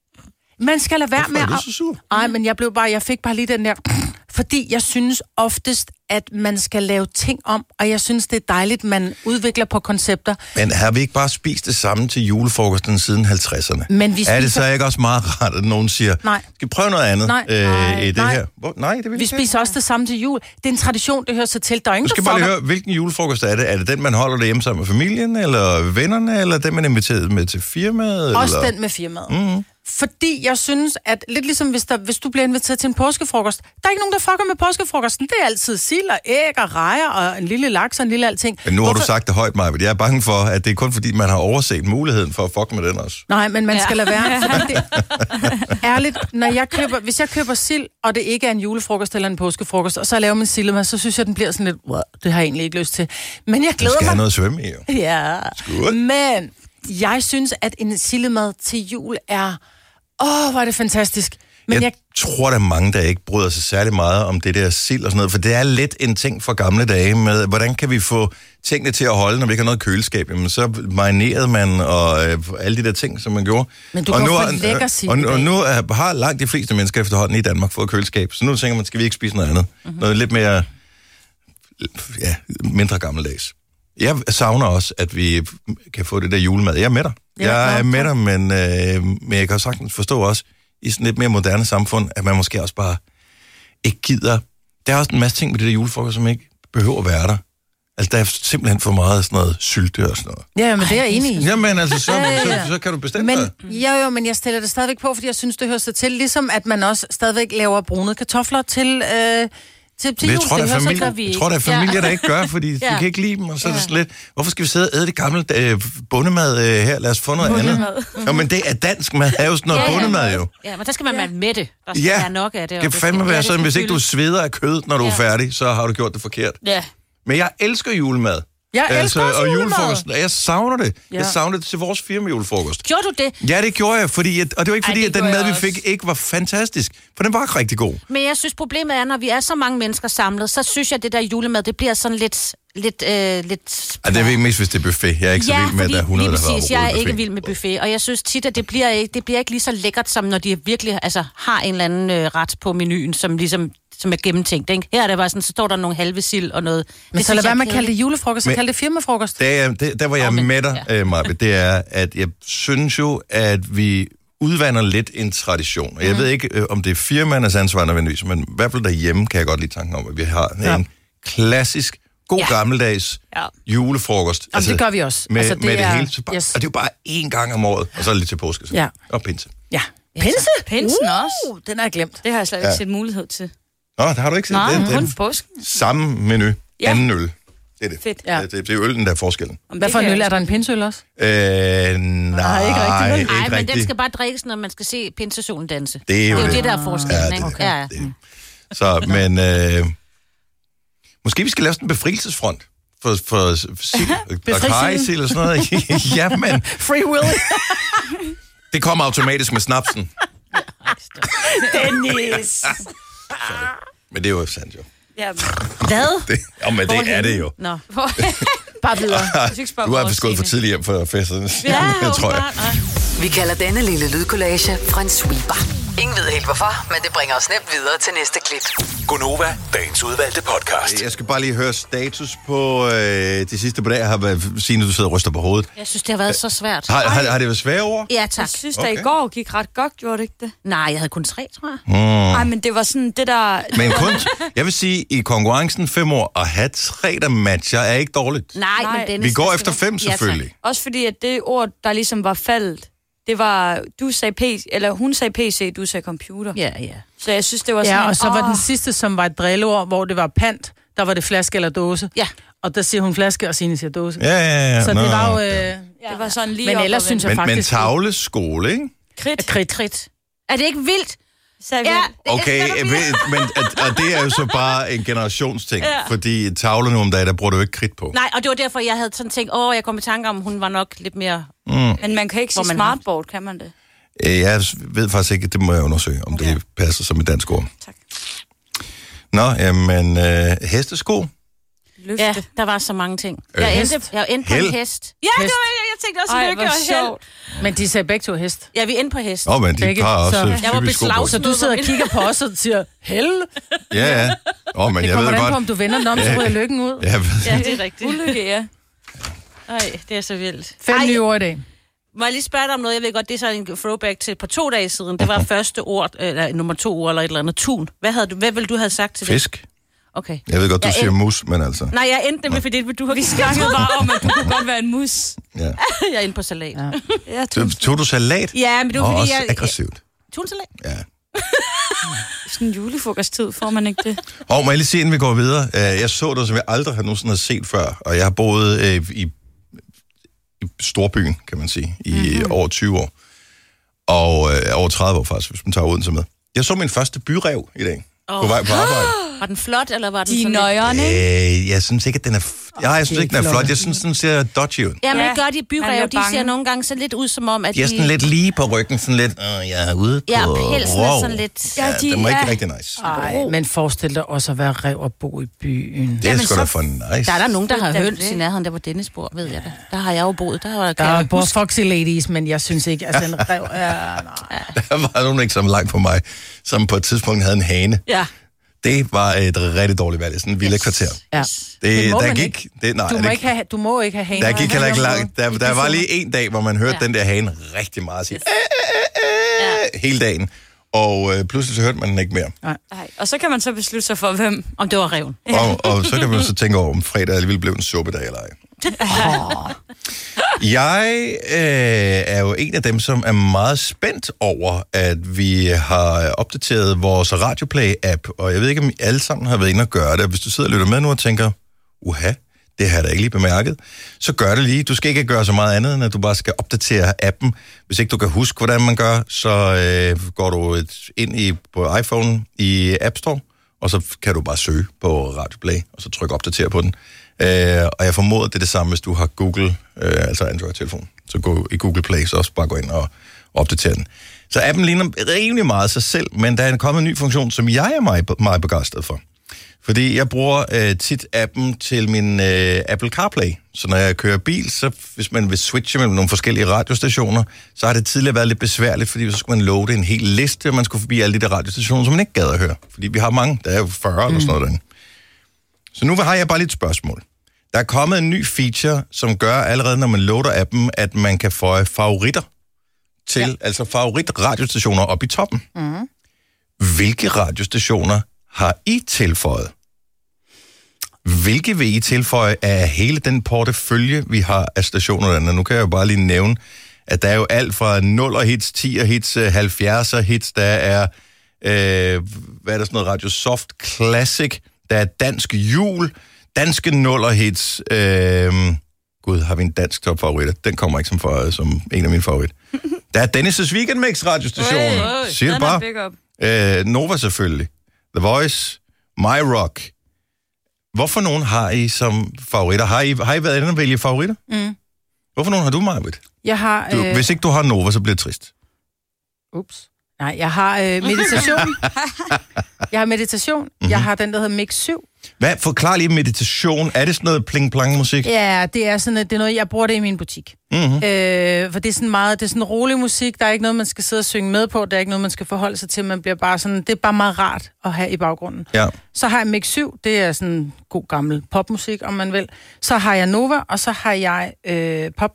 Speaker 5: Man skal lade være
Speaker 2: hvorfor
Speaker 5: med
Speaker 2: er du
Speaker 5: at...
Speaker 2: så sur?
Speaker 5: Ej, men jeg blev bare, jeg fik bare lige den der... Fordi jeg synes oftest, at man skal lave ting om, og jeg synes, det er dejligt, man udvikler på koncepter.
Speaker 2: Men har vi ikke bare spist det samme til julefrokosten siden halvtredserne?
Speaker 5: Men vi
Speaker 2: Er det
Speaker 5: spiser-
Speaker 2: så ikke også meget rart, at nogen siger,
Speaker 5: Nej.
Speaker 2: skal vi prøve noget andet
Speaker 5: Nej.
Speaker 2: øh,
Speaker 5: Nej.
Speaker 2: i det
Speaker 5: Nej.
Speaker 2: her? Hvor, nej, det vil
Speaker 5: Vi
Speaker 2: ikke.
Speaker 5: spiser også det samme til jul. Det er en tradition, det hører sig til. Der er ingen,
Speaker 2: Du skal
Speaker 5: der
Speaker 2: bare lige
Speaker 5: fucker-
Speaker 2: høre, hvilken julefrokost er det? Er det den, man holder derhjemme sammen med familien, eller vennerne, eller den, man er inviteret med til firmaet?
Speaker 5: Også
Speaker 2: eller?
Speaker 5: den med firmaet. Mm-hmm. Fordi jeg synes, at lidt ligesom hvis, der, hvis du bliver inviteret til en påskefrokost, der er ikke nogen, der fucker med påskefrokosten. Det er altid sild og æg og rejer og en lille laks og en lille alting.
Speaker 2: Men nu har
Speaker 5: Hvorfor-
Speaker 2: du sagt det højt, Maja. Jeg er bange for, at det er kun fordi, man har overset muligheden for at fuck med den også.
Speaker 5: Nej, men man skal lade være. Fordi det, ærligt, når jeg køber, hvis jeg køber sild, og det ikke er en julefrokost eller en påskefrokost, og så laver min sildemad, så synes jeg, den bliver sådan lidt, wow, det har jeg egentlig ikke lyst til. Men jeg
Speaker 2: Man
Speaker 5: glæder
Speaker 2: skal have
Speaker 5: mig.
Speaker 2: noget at svømme i, jo.
Speaker 5: Ja,
Speaker 2: Skål.
Speaker 5: men jeg synes, at en sildemad til jul er... Åh, oh, hvor er det fantastisk. Men
Speaker 2: Jeg,
Speaker 5: jeg,
Speaker 2: jeg tror, der er mange, der ikke bryder sig særlig meget om det der sild og sådan noget, for det er lidt en ting fra gamle dage med, hvordan kan vi få tingene til at holde, når vi ikke har noget køleskab? Jamen, så marinerede man og øh, alle de der ting, som man gjorde.
Speaker 5: Men du
Speaker 2: og
Speaker 5: kan
Speaker 2: nu,
Speaker 5: få
Speaker 2: er-
Speaker 5: lækker sild
Speaker 2: og,
Speaker 5: i
Speaker 2: og
Speaker 5: dag.
Speaker 2: nu er, har langt de fleste mennesker efterhånden i Danmark fået køleskab, så nu tænker man, skal vi ikke spise noget andet? Mm-hmm. Noget lidt mere, ja, mindre gammeldags. Jeg savner også, at vi kan få det der julemad. Jeg er med dig.
Speaker 5: Ja,
Speaker 2: Jeg er
Speaker 5: ja,
Speaker 2: med
Speaker 5: ja.
Speaker 2: dig, men, øh, men jeg kan jo sagtens forstå også, i sådan lidt mere moderne samfund, at man måske også bare ikke gider. Der er også en masse ting med det der julefrokost, som ikke behøver at være der. Altså, der er simpelthen for meget sådan noget sylte og sådan noget.
Speaker 5: ja, men det er jeg enig i.
Speaker 2: Jamen, altså, så,
Speaker 5: Ja, ja, ja.
Speaker 2: så, så kan du bestemme
Speaker 5: Men,
Speaker 2: dig.
Speaker 5: jo, jo, men jeg stiller det stadigvæk på, fordi jeg synes, det hører sig til. Ligesom at man også stadigvæk laver brunede kartofler til, øh, til, til
Speaker 2: Men jeg
Speaker 5: jul.
Speaker 2: tror, der
Speaker 5: Det
Speaker 2: er
Speaker 5: hører sig
Speaker 2: familier,
Speaker 5: til.
Speaker 4: vi
Speaker 2: jeg
Speaker 4: ikke.
Speaker 2: tror, der er familier, der ikke gør, fordi
Speaker 4: Ja.
Speaker 2: de kan ikke lide dem, og så er det
Speaker 4: Ja.
Speaker 2: sådan lidt, hvorfor skal vi sidde og æde det gamle øh, bundemad øh, her? Lad os få noget andet. Jo, men det er dansk mad, er jo sådan noget
Speaker 4: Ja, ja.
Speaker 2: bundemad jo.
Speaker 4: Ja, men der skal man være med det. Der skal
Speaker 2: Ja,
Speaker 4: være nok af det. og
Speaker 2: det kan
Speaker 4: skal-
Speaker 2: fandme
Speaker 4: ja,
Speaker 2: være
Speaker 4: det
Speaker 2: sådan,
Speaker 4: skal
Speaker 2: hvis ikke du
Speaker 4: fylde.
Speaker 2: sveder af kød, når du er
Speaker 4: Ja.
Speaker 2: færdig, så har du gjort det forkert.
Speaker 3: Ja.
Speaker 2: Men jeg elsker julemad.
Speaker 5: Jeg elsker også
Speaker 2: og
Speaker 5: julemad.
Speaker 2: julefrokosten, og jeg savner det.
Speaker 5: Ja.
Speaker 2: Jeg savner det til vores firma julefrokost.
Speaker 4: Gjorde du det?
Speaker 2: Ja, det gjorde jeg, fordi, at, og det var ikke
Speaker 3: Ej,
Speaker 2: fordi,
Speaker 3: det
Speaker 2: at den
Speaker 3: gjorde
Speaker 2: mad,
Speaker 3: jeg
Speaker 2: vi
Speaker 3: også.
Speaker 2: fik, ikke var fantastisk. For den var rigtig god.
Speaker 4: Men jeg synes, problemet er, når vi er så mange mennesker samlet, så synes jeg, at det der julemad, det bliver sådan lidt... lidt, øh, lidt
Speaker 2: Ej, det er ikke mest, hvis det er buffet. Jeg er ikke så
Speaker 4: ja,
Speaker 2: vild med, at der er
Speaker 4: fordi
Speaker 2: hundrede,
Speaker 4: lige
Speaker 2: der har
Speaker 4: præcis, jeg er
Speaker 2: overhovedet
Speaker 4: ikke
Speaker 2: buffet.
Speaker 4: vild med buffet, og jeg synes tit, at det bliver ikke, det bliver ikke lige så lækkert, som når de virkelig altså, har en eller anden øh, ret på menuen, som ligesom som er gennemtænkt. Ikke? Her er det bare sådan, så står der nogle halve sild og noget.
Speaker 5: Men
Speaker 4: Det
Speaker 5: så lad
Speaker 4: synes jeg
Speaker 5: være med
Speaker 4: er
Speaker 5: at kalde det
Speaker 4: kedeligt.
Speaker 5: julefrokost, så
Speaker 2: Men-
Speaker 5: kald det firmafrokost.
Speaker 2: Der, der, der hvor jeg er
Speaker 4: Omvendt,
Speaker 2: med dig,
Speaker 4: ja.
Speaker 2: øh, Maja, det er, at jeg synes jo, at vi udvander lidt en tradition. Og jeg ved ikke, øh, om det er firmaernes ansvar nødvendigvis, men i hvert fald derhjemme kan jeg godt lide tanken om, at vi har
Speaker 5: Ja.
Speaker 2: en klassisk, god
Speaker 4: Ja.
Speaker 2: gammeldags
Speaker 3: Ja.
Speaker 2: julefrokost.
Speaker 5: Jamen, det gør vi også.
Speaker 2: Med,
Speaker 5: Altså,
Speaker 2: altså,
Speaker 5: det
Speaker 2: det med
Speaker 5: er-
Speaker 2: det hele. Så bare,
Speaker 5: yes.
Speaker 2: Og det er jo bare én gang om året, og så er det lidt til påske. Så.
Speaker 5: Ja.
Speaker 2: Og pinse.
Speaker 5: Ja. Pinse?
Speaker 3: Pinsen
Speaker 5: uh,
Speaker 3: også.
Speaker 5: Den har jeg glemt.
Speaker 3: Det har jeg slet ikke
Speaker 2: Ja.
Speaker 3: set mulighed til.
Speaker 2: Nå, det har du ikke set.
Speaker 3: Nej,
Speaker 2: det,
Speaker 3: kun
Speaker 2: det,
Speaker 3: påsken.
Speaker 2: samme menu.
Speaker 3: Ja.
Speaker 2: Anden øl. Det er det.
Speaker 3: Fedt.
Speaker 5: Ja.
Speaker 2: Ja. Det, det er jo øllen, der er forskellen.
Speaker 5: Hvad for en øl? Er der en pinseøl også?
Speaker 2: Øh, nej,
Speaker 5: Nej, ikke rigtigt, vel?
Speaker 2: ikke
Speaker 4: Nej, men
Speaker 2: rigtigt.
Speaker 4: den skal bare drikkes, når man skal se pinsesolen danse.
Speaker 2: Det er jo
Speaker 4: det, er jo
Speaker 2: det.
Speaker 4: det, der er forskellen,
Speaker 2: Ja, det
Speaker 4: ikke?
Speaker 2: er
Speaker 4: Okay. Ja, ja.
Speaker 2: det. Så, men øh, måske vi skal lave sådan en befrielsesfront for, for sild og kajsild eller sådan noget. Ja, men
Speaker 5: Free will.
Speaker 2: det kommer automatisk med snapsen.
Speaker 5: Dennis.
Speaker 2: Men det er jo sandt jo.
Speaker 3: Ja,
Speaker 4: Hvad?
Speaker 2: Det, jo, men det er det jo.
Speaker 4: Nå.
Speaker 5: Bare videre.
Speaker 2: Du har gået for tidligt hjem for festen,
Speaker 4: Ja,
Speaker 2: det tror jeg.
Speaker 7: Vi kalder denne lille lydkollage en sweeper. Ingen ved helt hvorfor, men det bringer os nemt videre til næste klip.
Speaker 8: Gonova, dagens udvalgte podcast.
Speaker 2: Jeg skal bare lige høre status på øh, de sidste par dage. Har været, Signe, du sidder og ryster på hovedet.
Speaker 4: Jeg synes, det har været så svært.
Speaker 2: Har, har, har det været svære ord?
Speaker 4: Ja,
Speaker 3: jeg
Speaker 4: tak.
Speaker 3: synes, at
Speaker 2: Okay.
Speaker 3: i går gik ret godt, gjorde det ikke det?
Speaker 4: Nej, jeg havde kun tre, tror jeg.
Speaker 3: Nej, men det var sådan det der...
Speaker 2: Men kun, jeg vil sige, i konkurrencen fem år, at have tre, der matcher, er ikke dårligt.
Speaker 4: Nej,
Speaker 3: Nej.
Speaker 4: men Dennis...
Speaker 2: Vi går
Speaker 4: der
Speaker 2: efter
Speaker 4: skal-
Speaker 2: fem,
Speaker 4: Ja, tak.
Speaker 2: selvfølgelig.
Speaker 3: Også fordi, at det ord, der ligesom var faldet, det var, du sagde P C, eller hun sagde P C, du sagde computer.
Speaker 4: Ja, ja.
Speaker 3: Så jeg synes, det var sådan
Speaker 5: Ja,
Speaker 3: en,
Speaker 5: og så var
Speaker 3: åh,
Speaker 5: den sidste, som var et drilleord, hvor det var pant. Der var det flaske eller dåse.
Speaker 4: Ja.
Speaker 5: Og der siger hun flaske, og Signe siger dåse.
Speaker 2: Ja, ja, ja.
Speaker 5: Så
Speaker 2: Nå,
Speaker 5: det var jo... Øh,
Speaker 2: ja.
Speaker 3: det var sådan lige
Speaker 5: Men
Speaker 3: op
Speaker 5: ellers
Speaker 3: og
Speaker 5: synes jeg
Speaker 2: Men, men
Speaker 5: faktisk...
Speaker 2: tavleskole, ikke?
Speaker 3: Kridt.
Speaker 5: Kridt.
Speaker 4: Krit. Er det ikke vildt?
Speaker 3: Sagde vi.
Speaker 4: Ja. Det
Speaker 2: Okay,
Speaker 4: elsker du
Speaker 2: jeg ved, men, at, og det er jo så bare en generationsting, ja. Fordi tavler nu om dagen, der bruger du jo ikke kridt på.
Speaker 4: Nej, og det var derfor, jeg havde sådan tænkt, åh, jeg kom i tanke om, hun var nok lidt mere...
Speaker 3: Men man kan ikke
Speaker 4: Hvor
Speaker 3: sige
Speaker 4: man har-
Speaker 3: smartboard, kan man det?
Speaker 2: Øh, Jeg ved faktisk ikke, det må jeg undersøge, om okay. det passer som et dansk ord.
Speaker 3: Tak.
Speaker 2: Nå, jamen, øh, hestesko?
Speaker 3: Løfte.
Speaker 4: Ja, der var så mange ting.
Speaker 2: Øh,
Speaker 4: Jeg
Speaker 2: hest.
Speaker 4: endte, jeg endte på
Speaker 2: Held.
Speaker 4: en hest. Ja, det
Speaker 5: Hest.
Speaker 4: var, jeg, jeg tænkte også
Speaker 3: Ej,
Speaker 4: lykke
Speaker 3: hvor
Speaker 4: og held.
Speaker 3: sjovt.
Speaker 5: Men de sagde begge to hest.
Speaker 4: Ja, vi endte på hest.
Speaker 2: Åh, oh, men de
Speaker 5: Begge.
Speaker 2: har også
Speaker 5: Så-
Speaker 2: typisk
Speaker 4: Jeg var
Speaker 2: sko på.
Speaker 4: beslags-
Speaker 5: Så du sidder og kigger på os og siger, held.
Speaker 2: Ja, ja. Åh, oh, men
Speaker 5: Det
Speaker 2: jeg
Speaker 5: kommer
Speaker 2: ved
Speaker 5: an på,
Speaker 2: godt.
Speaker 5: om du vender den om, så ryger lykken ud.
Speaker 2: Jeg ved,
Speaker 4: Ja, det er rigtigt.
Speaker 3: Ulykke, ja.
Speaker 4: Ej, det er så vildt.
Speaker 5: Fem
Speaker 4: Ej,
Speaker 5: nye ord i dag.
Speaker 4: må jeg lige spørge dig om noget? Jeg ved godt, det er så en throwback til på to dage siden. Det var første ord, eller nummer to ord, eller et eller andet. Tun. Hvad, havde du, hvad ville du have sagt til det?
Speaker 2: Fisk.
Speaker 4: Okay.
Speaker 2: Jeg ved godt, du
Speaker 4: Jeg
Speaker 2: siger
Speaker 4: end-
Speaker 2: mus, men altså...
Speaker 4: Nej, jeg endte nemlig, fordi du har
Speaker 3: Vi snakkede bare om, at du kunne godt være en mus.
Speaker 2: Ja.
Speaker 4: Jeg er inde på salat. Ja,
Speaker 3: Ja,
Speaker 2: Så tog du salat?
Speaker 4: ja men det var
Speaker 2: Åh,
Speaker 4: fordi,
Speaker 2: også
Speaker 4: jeg...
Speaker 2: aggressivt.
Speaker 4: Tunsalat?
Speaker 2: Ja.
Speaker 3: sådan en julefrokosttid, får man ikke det?
Speaker 2: Og må jeg lige sige, inden vi går videre. Øh, Jeg så det, som jeg aldrig har nogensinde har set før, og jeg har boet øh, i, i storbyen, kan man sige, i mm-hmm. over tyve år. Og øh, over tredive år faktisk, hvis man tager Odense med. Jeg så min første byrev i dag, oh. på vej på arbejde.
Speaker 4: Var den flot, eller var den
Speaker 3: De
Speaker 4: sådan
Speaker 3: nøjerne, ikke?
Speaker 2: Øh, jeg synes ikke, at den er... F- ja, jeg synes ikke, den er flot. Jeg synes, den ser dodgy ud.
Speaker 4: Ja, men
Speaker 3: Ja,
Speaker 4: det gør de
Speaker 3: man
Speaker 4: byrev.
Speaker 3: bliver
Speaker 4: De
Speaker 3: bange.
Speaker 4: ser nogle gange så lidt ud som om, at
Speaker 2: De er sådan lidt lige på ryggen, sådan lidt... Øh, jeg er ude på
Speaker 4: Ja, pelsen er
Speaker 2: rov.
Speaker 4: sådan lidt...
Speaker 2: Ja,
Speaker 3: de
Speaker 2: den var ikke
Speaker 3: er-
Speaker 2: rigtig nice.
Speaker 5: Ej, men forestil dig også at være rev og bo i byen.
Speaker 2: Det er
Speaker 4: Jamen,
Speaker 2: sgu da
Speaker 4: så-
Speaker 2: for nice.
Speaker 4: Der er der nogen, der har
Speaker 3: Det er
Speaker 4: hørt
Speaker 3: det.
Speaker 4: i nærheden, der var Dennis bor, ved jeg det. Der har jeg jo boet. Der var der,
Speaker 5: Der
Speaker 4: kan
Speaker 5: er
Speaker 4: jeg
Speaker 5: både
Speaker 4: huske.
Speaker 5: Foxy Ladies, men jeg synes ikke, altså en rev er... Nej.
Speaker 2: Der var nogen ikke så langt på mig, som på et tidspunkt havde en hane.
Speaker 4: Ja.
Speaker 2: Det var et rigtig dårligt valg. Sådan en vildt kvarter.
Speaker 5: Ja.
Speaker 2: Det,
Speaker 5: Det må
Speaker 2: der
Speaker 5: man
Speaker 2: gik,
Speaker 5: ikke.
Speaker 2: det, nej,
Speaker 5: Du må,
Speaker 2: det,
Speaker 5: ikke have, du må ikke have haner.
Speaker 2: der gik heller ikke langt. Der, der var lige
Speaker 5: en.
Speaker 2: en dag, hvor man hørte
Speaker 4: Ja.
Speaker 2: den der hane rigtig meget sige, "Æ, æ, æ, æ", hele dagen. Og øh, pludselig så hørte man den ikke mere.
Speaker 3: Nej. Og så kan man så beslutte sig for, hvem.
Speaker 4: Om det var reven.
Speaker 2: Og, og så kan man så tænke over, om fredag alligevel blev en suppedag eller ej. Jeg øh, er jo en af dem, som er meget spændt over, at vi har opdateret vores Radioplay-app, og jeg ved ikke, om I alle sammen har været inde og gøre det. Hvis du sidder og lytter med nu og tænker, uha, det har jeg da ikke lige bemærket, så gør det lige. Du skal ikke gøre så meget andet, end at du bare skal opdatere appen. Hvis ikke du kan huske, hvordan man gør, så øh, går du et, ind i, på iPhone i App Store, og så kan du bare søge på Radioplay, og så trykke opdatere på den. Øh, og jeg formoder, det er det samme, hvis du har Google, øh, altså Android-telefon. Så gå i Google Play, så også bare gå ind og opdatere den. Så appen ligner rimelig meget sig selv, men der er kommet en ny funktion, som jeg er meget, meget begejstret for. Fordi jeg bruger øh, tit appen til min øh, Apple CarPlay. Så når jeg kører bil, så hvis man vil switche mellem nogle forskellige radiostationer, så har det tidligere været lidt besværligt, fordi så skulle man loade en hel liste, og man skulle forbi alle de der radiostationer, som man ikke gad at høre. Fordi vi har mange, der er jo fyrre mm. eller sådan noget derinde. Så nu har jeg bare lidt et spørgsmål. Der er kommet en ny feature, som gør allerede, når man loader appen, at man kan få favoritter til, ja. altså favoritradiostationer op i toppen. Mm. Hvilke radiostationer har I tilføjet? Hvilke vil I tilføje af hele den portefølje, vi har af stationerne? Nu kan jeg jo bare lige nævne, at der er jo alt fra nuller hits, tier hits, halvfjerdser hits, der er, øh, hvad er der sådan noget, Radio Soft Classic, der er Dansk Jul, Danske nullerhits. Øh, Gud, har vi en dansk topfavorit? Den kommer ikke som, for, som en af mine favoritter. Der er Dennis' Weekendmix radiostation.
Speaker 3: Hey,
Speaker 2: Siger det bare. Øh, Nova selvfølgelig. The Voice. My Rock. Hvorfor nogen har I som favoritter? Har I, har I været inde og vælge favoritter?
Speaker 5: Mm.
Speaker 2: Hvorfor nogen har du, Majbrit?
Speaker 5: Jeg har...
Speaker 2: Du,
Speaker 5: øh...
Speaker 2: Hvis ikke du har Nova, så bliver det trist.
Speaker 5: Ups. Nej, jeg har øh, meditation. jeg har meditation. Mm-hmm. Jeg har den, der hedder Mix syv.
Speaker 2: Hvad? Forklar lige meditation. Er det sådan noget pling-plang-musik?
Speaker 5: Ja, det er sådan, det er noget, jeg bruger det i min butik. Mm-hmm. Øh, for det er sådan meget, det er sådan rolig musik. Der er ikke noget, man skal sidde og synge med på. Der er ikke noget, man skal forholde sig til. Man bliver bare sådan, det er bare meget rart at have i baggrunden. Ja. Så har jeg Mix syv. Det er sådan god gammel popmusik, om man vil. Så har jeg Nova, og så har jeg øh, pop.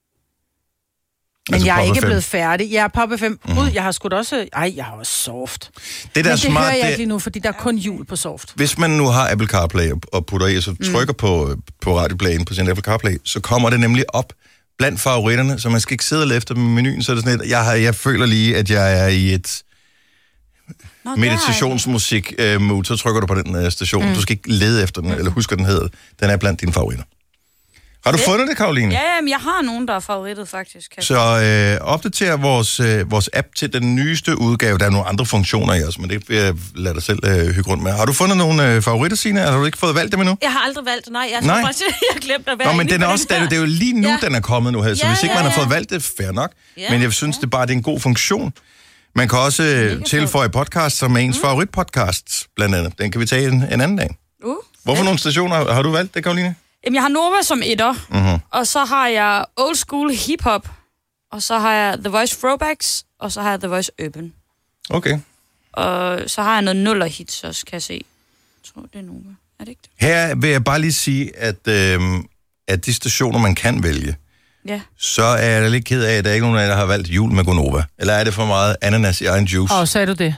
Speaker 5: Men altså jeg er ikke blevet færdig. Jeg er Pop F M. Mm-hmm. Gud, jeg har sgu da også... Ej, jeg har også Soft. Det der Men det smart, hører jeg det... ikke lige nu, fordi der er kun jul på Soft.
Speaker 2: Hvis man nu har Apple CarPlay og putter i, og så trykker mm. på, på radioplayen på sin Apple CarPlay, så kommer det nemlig op blandt favoritterne, så man skal ikke sidde og lede efter menuen, så er det sådan et, jeg, har, jeg føler lige, at jeg er i et Nå, meditationsmusik-mood, så trykker du på den uh, station. Mm. Du skal ikke lede efter den, mm. eller huske, den hedder. Den er blandt dine favoritter. Har du det? fundet det, Karoline?
Speaker 3: Ja, jamen, jeg har nogen, der er favoritet, faktisk.
Speaker 2: Så øh, opdater vores, øh, vores app til den nyeste udgave. Der er nogle andre funktioner i os, men det vil jeg lade dig selv øh, hygge rundt med. Har du fundet nogle øh, favoritter, Signe? Har du ikke fået valgt dem endnu?
Speaker 4: Jeg har aldrig valgt, nej. Jeg,
Speaker 2: nej.
Speaker 4: Faktisk, jeg har glemt at være.
Speaker 2: Nå, men den er også, den det er jo lige nu, ja. den er kommet nu her. Så ja, hvis ikke man ja, ja. har fået valgt det, fair nok. Ja, men jeg synes, ja. det bare det er en god funktion. Man kan også øh, tilføje podcast som ens mm. favoritpodcast, blandt andet. Den kan vi tage en, en anden dag. Uh. Hvorfor ja. nogle stationer har du valgt det, Karoline?
Speaker 3: Jamen, jeg har Nova som etter, mm-hmm. og så har jeg Old School Hip Hop, og så har jeg The Voice Throwbacks, og så har jeg The Voice Urban.
Speaker 2: Okay.
Speaker 3: Og så har jeg noget nuller hits også, kan jeg se. Jeg tror, det er Nova. Er det ikke det?
Speaker 2: Her vil jeg bare lige sige, at, øh, at de stationer, man kan vælge, ja. så er jeg da lidt ked af, at der er ikke nogen af jer, der har valgt jul med Gonova. Eller er det for meget ananas i egen juice?
Speaker 5: Åh, oh, så er du det.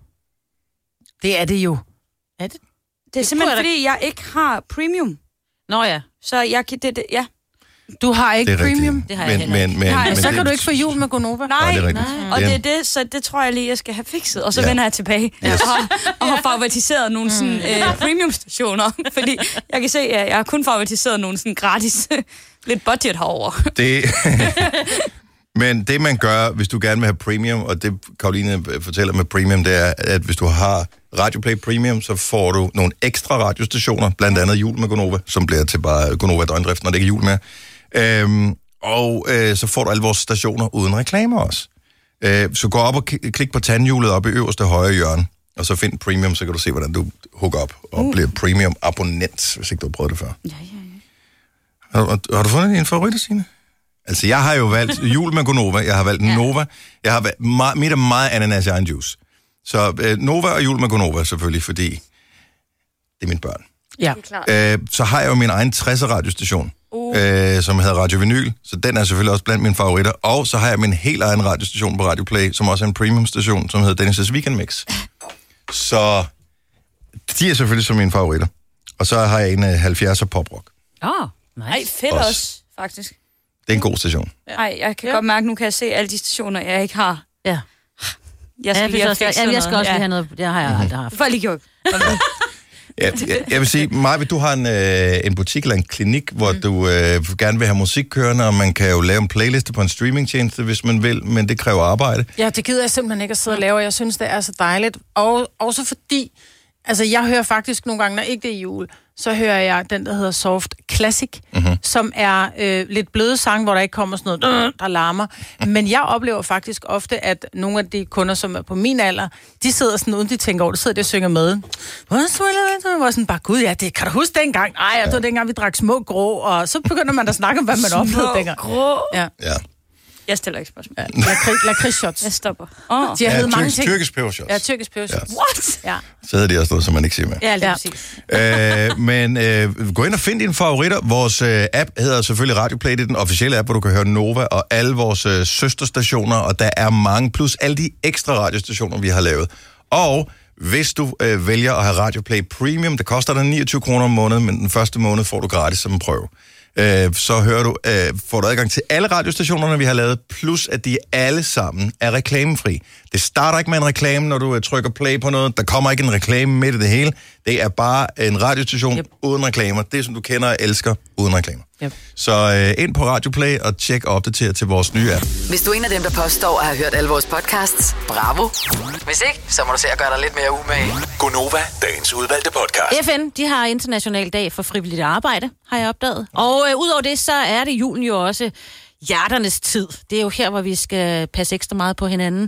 Speaker 5: Det er det jo.
Speaker 3: Er det? Det er det simpelthen, fordi jeg ikke har premium.
Speaker 4: Nå ja.
Speaker 3: Så jeg kan det, det ja.
Speaker 5: Du har ikke
Speaker 2: det
Speaker 5: premium.
Speaker 2: Det har jeg men, men, men,
Speaker 5: nej,
Speaker 2: men,
Speaker 5: så
Speaker 2: men,
Speaker 5: kan du ikke få jul med Gonova.
Speaker 3: Nej, nej, nej. Og det er det, så det tror jeg lige, jeg skal have fikset. Og så ja. vender jeg tilbage yes. og, har, og har favoriseret nogle sådan, mm. øh, premium-stationer. Fordi jeg kan se, at jeg har kun favoriseret nogle sådan gratis, lidt budget herover.
Speaker 2: Det... Men det, man gør, hvis du gerne vil have premium, og det Karoline fortæller med premium, det er, at hvis du har Radioplay Premium, så får du nogle ekstra radiostationer, blandt andet Jul med Gonova, som bliver til bare Gonova døgndrift, når det ikke er jul mere. Øhm, og øh, så får du alle vores stationer uden reklamer også. Øh, så gå op og k- klik på tandhjulet oppe i øverste højre hjørne, og så find premium, så kan du se, hvordan du hooker op og uh. bliver premium-abonnent, hvis ikke du har prøvet det før. Ja, ja, ja. Har, har, har du fundet en favorit, Signe? Altså, jeg har jo valgt jul med Gonova, jeg har valgt ja. Nova, jeg har valgt meget, mit er meget ananas i egen juice. Så øh, Nova og jul med Gonova selvfølgelig, fordi det er mine børn.
Speaker 5: Ja.
Speaker 2: Øh, så har jeg jo min egen tresser radiostation, uh. øh, som hedder Radio Vinyl, så den er selvfølgelig også blandt mine favoritter. Og så har jeg min helt egen radiostation på Radioplay, som også er en premium station, som hedder Dennis' Weekendmix. Så de er selvfølgelig som mine favoritter. Og så har jeg en uh, halvfjerdser poprock.
Speaker 3: Åh, oh, nice. Ej, fedt også, også faktisk.
Speaker 2: Det er en god station.
Speaker 3: Nej, jeg kan ja. godt mærke, nu kan jeg se alle de stationer, jeg ikke har.
Speaker 4: Ja.
Speaker 3: Jeg skal,
Speaker 4: ja,
Speaker 3: lige
Speaker 4: jeg, jeg skal også ja. lige have noget. Det har jeg aldrig haft.
Speaker 3: For lige gjort.
Speaker 2: ja, jeg, jeg vil sige, Maja, du har en, øh, en butik eller en klinik, hvor mm. du øh, gerne vil have musik kørende, og man kan jo lave en playliste på en streamingtjeneste, hvis man vil, men det kræver arbejde.
Speaker 5: Ja, det gider jeg simpelthen ikke at sidde og lave, og jeg synes, det er så dejligt. Og også fordi, altså jeg hører faktisk nogle gange, når ikke det er jul, så hører jeg den, der hedder Soft Classic, mm-hmm. som er øh, lidt bløde sang, hvor der ikke kommer sådan noget, der larmer. Men jeg oplever faktisk ofte, at nogle af de kunder, som er på min alder, de sidder sådan uden de tænker over, de sidder der og synger med. Hvor sådan bare, gud ja, det kan du huske dengang? Nej, jeg tror dengang, vi drak små grå, og så begynder man at snakke om, hvad man oplevede dengang.
Speaker 3: Grå?
Speaker 5: Ja.
Speaker 2: ja.
Speaker 3: Jeg stiller ikke spørgsmål.
Speaker 5: Ja. Lakridsshots.
Speaker 3: Jeg stopper.
Speaker 5: Oh. De har
Speaker 2: ja,
Speaker 5: mange ting.
Speaker 2: Tyrkisk pebershots.
Speaker 5: Ja, tyrkisk pebershots.
Speaker 2: Ja.
Speaker 3: What?
Speaker 5: Ja.
Speaker 2: Så hedder de også noget, som man ikke siger med.
Speaker 4: Ja, det er præcis.
Speaker 2: øh, men øh, gå ind og find dine favoritter. Vores øh, app hedder selvfølgelig Radioplay. Det er den officielle app, hvor du kan høre Nova og alle vores øh, søsterstationer. Og der er mange, plus alle de ekstra radiostationer, vi har lavet. Og hvis du øh, vælger at have Radioplay Premium, det koster dig niogtyve kroner om måneden, men den første måned får du gratis som en prøve. øh, så hører du, øh, får du adgang til alle radiostationerne, vi har lavet, plus at de alle sammen er reklamefri. Det starter ikke med en reklame, når du trykker play på noget. Der kommer ikke en reklame midt i det hele. Det er bare en radiostation yep. uden reklamer. Det, som du kender og elsker, uden reklamer. Yep. Så øh, ind på Radioplay og tjek og opdater til vores nye app.
Speaker 7: Hvis du er en af dem, der påstår at have hørt alle vores podcasts, bravo. Hvis ikke, så må du se at gøre dig lidt mere umage.
Speaker 8: Gonova, dagens udvalgte podcast.
Speaker 4: F N, de har international dag for frivilligt arbejde, har jeg opdaget. Og øh, udover det, så er det julen jo også hjerternes tid. Det er jo her, hvor vi skal passe ekstra meget på hinanden.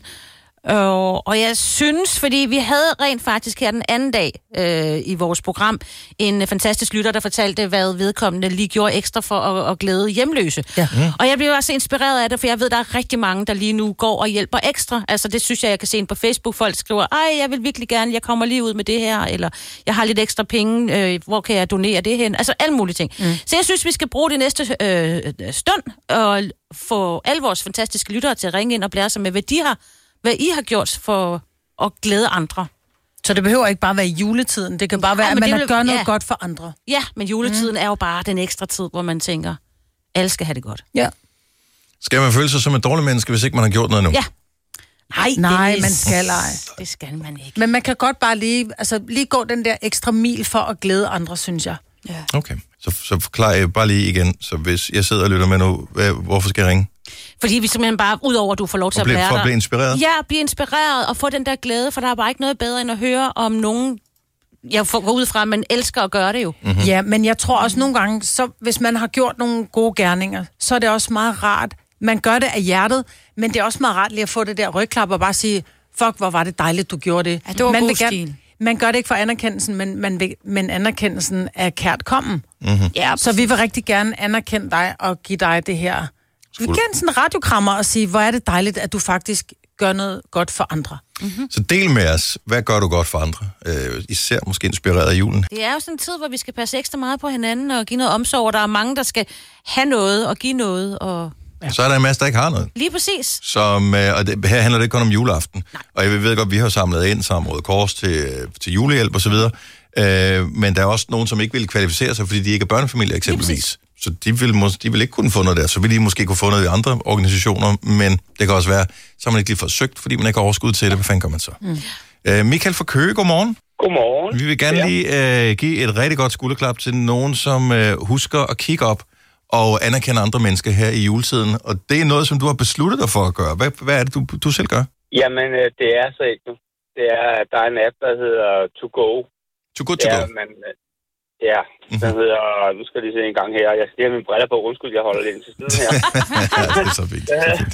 Speaker 4: Og, og jeg synes, fordi vi havde rent faktisk her den anden dag øh, i vores program en fantastisk lytter, der fortalte, hvad vedkommende lige gjorde ekstra for at, at glæde hjemløse. Ja. Mm. Og jeg blev også inspireret af det, for jeg ved, der er rigtig mange, der lige nu går og hjælper ekstra. Altså det synes jeg, jeg kan se ind på Facebook. Folk skriver, ej, jeg vil virkelig gerne, jeg kommer lige ud med det her, eller jeg har lidt ekstra penge, øh, hvor kan jeg donere det hen? Altså alle mulige ting. Mm. Så jeg synes, vi skal bruge det næste øh, stund og få alle vores fantastiske lyttere til at ringe ind og blære sig med, hvad de har hvad I har gjort for at glæde andre.
Speaker 5: Så det behøver ikke bare være i juletiden. Det kan bare være, ja, at man vil, gør noget ja. godt for andre.
Speaker 4: Ja, men juletiden mm. er jo bare den ekstra tid, hvor man tænker, alle skal have det godt.
Speaker 5: Ja.
Speaker 2: Skal man føle sig som et dårligt menneske, hvis ikke man har gjort noget nu?
Speaker 4: Ja. Nej,
Speaker 5: Nej det, man skal ej.
Speaker 4: Det skal man ikke.
Speaker 5: Men man kan godt bare lige, altså, lige gå den der ekstra mil for at glæde andre, synes jeg.
Speaker 2: Ja. Okay, så, så forklarer jeg bare lige igen. Så hvis jeg sidder og lytter med nu, hvorfor skal jeg ringe?
Speaker 4: Fordi vi simpelthen bare, udover at du får lov til at være der...
Speaker 2: For at blive inspireret?
Speaker 4: Ja, blive inspireret og få den der glæde, for der er bare ikke noget bedre end at høre om nogen... Jeg får gå ud fra, at man elsker at gøre det jo.
Speaker 5: Mm-hmm. Ja, men jeg tror også nogle gange, så hvis man har gjort nogle gode gerninger, så er det også meget rart. Man gør det af hjertet, men det er også meget rart lige at få det der rygklap og bare sige, fuck, hvor var det dejligt, du gjorde det.
Speaker 3: Ja, det var
Speaker 5: man
Speaker 3: god
Speaker 5: vil
Speaker 3: stil.
Speaker 5: gerne, man gør det ikke for anerkendelsen, men, man vil, men anerkendelsen er kært kommen. Mm-hmm. Ja, så vi vil rigtig gerne anerkende dig og give dig det her... Vi vil gerne sådan en radiokrammer og sige, hvor er det dejligt, at du faktisk gør noget godt for andre.
Speaker 2: Mm-hmm. Så del med os, hvad gør du godt for andre? Øh, især måske inspireret af julen.
Speaker 4: Det er jo sådan en tid, hvor vi skal passe ekstra meget på hinanden og give noget omsorg, og der er mange, der skal have noget og give noget. Og...
Speaker 2: Ja. Så er der en masse, der ikke har noget.
Speaker 4: Lige præcis.
Speaker 2: Som, øh, og det, her handler det ikke kun om juleaften. Nej. Og jeg ved godt, vi har samlet ind sammen Røde Kors til, til julehjælp og så videre. Øh, men der er også nogen, som ikke vil kvalificere sig, fordi de ikke er børnefamilier eksempelvis. Så de vil, mås- de vil ikke kunne få noget der. Så vil de måske kunne få noget i andre organisationer, men det kan også være, så har man ikke lige forsøgt, fordi man ikke har overskud til det. Hvad fanden gør man så? Mm. Øh, Michael fra Køge, godmorgen.
Speaker 9: Godmorgen.
Speaker 2: Vi vil gerne ja. lige øh, give et rigtig godt skulderklap til nogen, som øh, husker at kigge op og anerkende andre mennesker her i juletiden. Og det er noget, som du har besluttet dig for at gøre. Hvad, hvad er det, du, du selv gør?
Speaker 9: Jamen, øh, det er så ikke nu. Det er, der er en app, der hedder To Go.
Speaker 2: To Go To Go?
Speaker 9: Ja, men, øh, ja mm-hmm. den hedder, nu skal jeg lige se en gang her. Jeg skal have mine briller på. Undskyld, jeg holder lidt ind til siden her.
Speaker 2: Ja, det er så fint.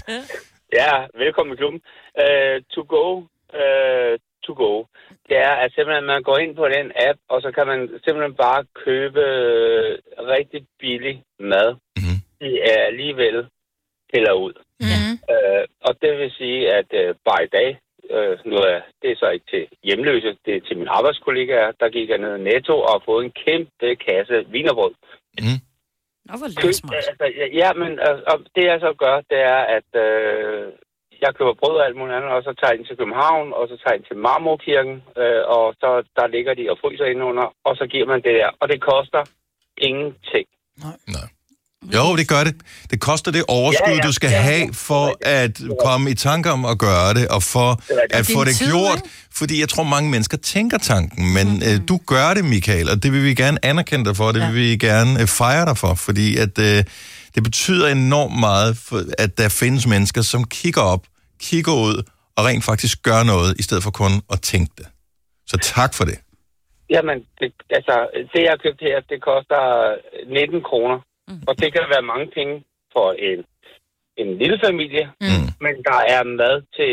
Speaker 9: Ja, velkommen i klubben. Uh, to Go. Uh, to Go. Det er, at simpelthen man går ind på den app, og så kan man simpelthen bare købe rigtig billig mad. Mm-hmm. De er alligevel piller ud. Mm-hmm. Uh, og det vil sige, at uh, bare i dag, uh, nu er det er så ikke til hjemløse, det er til mine arbejdskollegaer, der gik jeg ned i Netto og har fået en kæmpe kasse wienerbrød.
Speaker 2: Mm.
Speaker 4: Nå, hvor det smart.
Speaker 9: Altså, ja, men uh, det jeg så gør, det er, at uh, jeg køber brød og alt muligt andet, og så tager jeg ind til København, og så tager jeg ind til Marmorkirken, øh, og så der ligger de og fryser ind under, og så giver man det der. Og det koster ingenting.
Speaker 2: Nej. Nej. Jo, det gør det. Det koster det overskud, ja, ja, du skal ja, have for at komme i tanke om at gøre det, og for at få det gjort. Fordi jeg tror, mange mennesker tænker tanken, men mm-hmm. øh, du gør det, Michael, og det vil vi gerne anerkende dig for, det ja. vil vi gerne øh, fejre dig for, fordi at øh, det betyder enormt meget, for, at der findes mennesker, som kigger op, kigger ud, og rent faktisk gør noget, i stedet for kun at tænke det. Så tak for det.
Speaker 9: Jamen, det, altså, det jeg har købt her, det koster nitten kroner. Mm. Og det kan være mange penge for en, en lille familie, mm. men der er mad til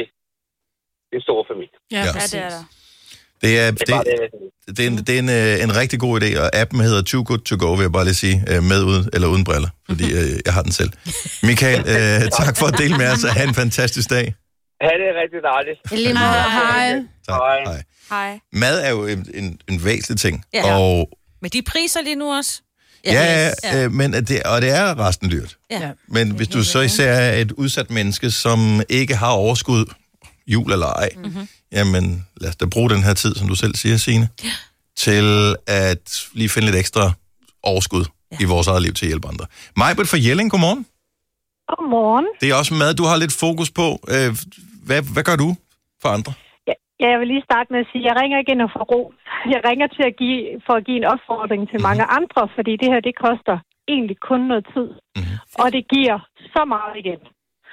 Speaker 9: en stor familie.
Speaker 3: Ja, ja. det er der.
Speaker 2: Det er, det, det, det er, en, det er en, en rigtig god idé, og appen hedder Too Good To Go, vil jeg bare lige sige, med ud, eller uden briller, fordi øh, jeg har den selv. Michael, øh, tak for at dele med os, og have en fantastisk dag.
Speaker 9: Ha' det rigtig dejligt.
Speaker 5: Lige måde, hej.
Speaker 2: Hej. Hej.
Speaker 3: Hej.
Speaker 2: Mad er jo en, en, en væsentlig ting,
Speaker 4: ja.
Speaker 2: og...
Speaker 4: Men de priser lige nu også.
Speaker 2: Ja, ja, ja. Øh, men det, og det er resten dyrt. Ja. Men hvis du så især er et udsat menneske, som ikke har overskud, jul eller ej, mm-hmm. jamen lad os da bruge den her tid, som du selv siger, Signe, ja. til at lige finde lidt ekstra overskud ja. i vores eget liv til at hjælpe andre. Majbert fra Jelling, godmorgen.
Speaker 10: Godmorgen.
Speaker 2: Det er også mad, du har lidt fokus på. Øh, hvad, hvad gør du for andre?
Speaker 10: Ja, jeg vil lige starte med at sige, at jeg ringer ikke ind og får ro. Jeg ringer til at give, for at give en opfordring til mm-hmm. mange andre, fordi det her, det koster egentlig kun noget tid. Mm-hmm. Og det giver så meget igen.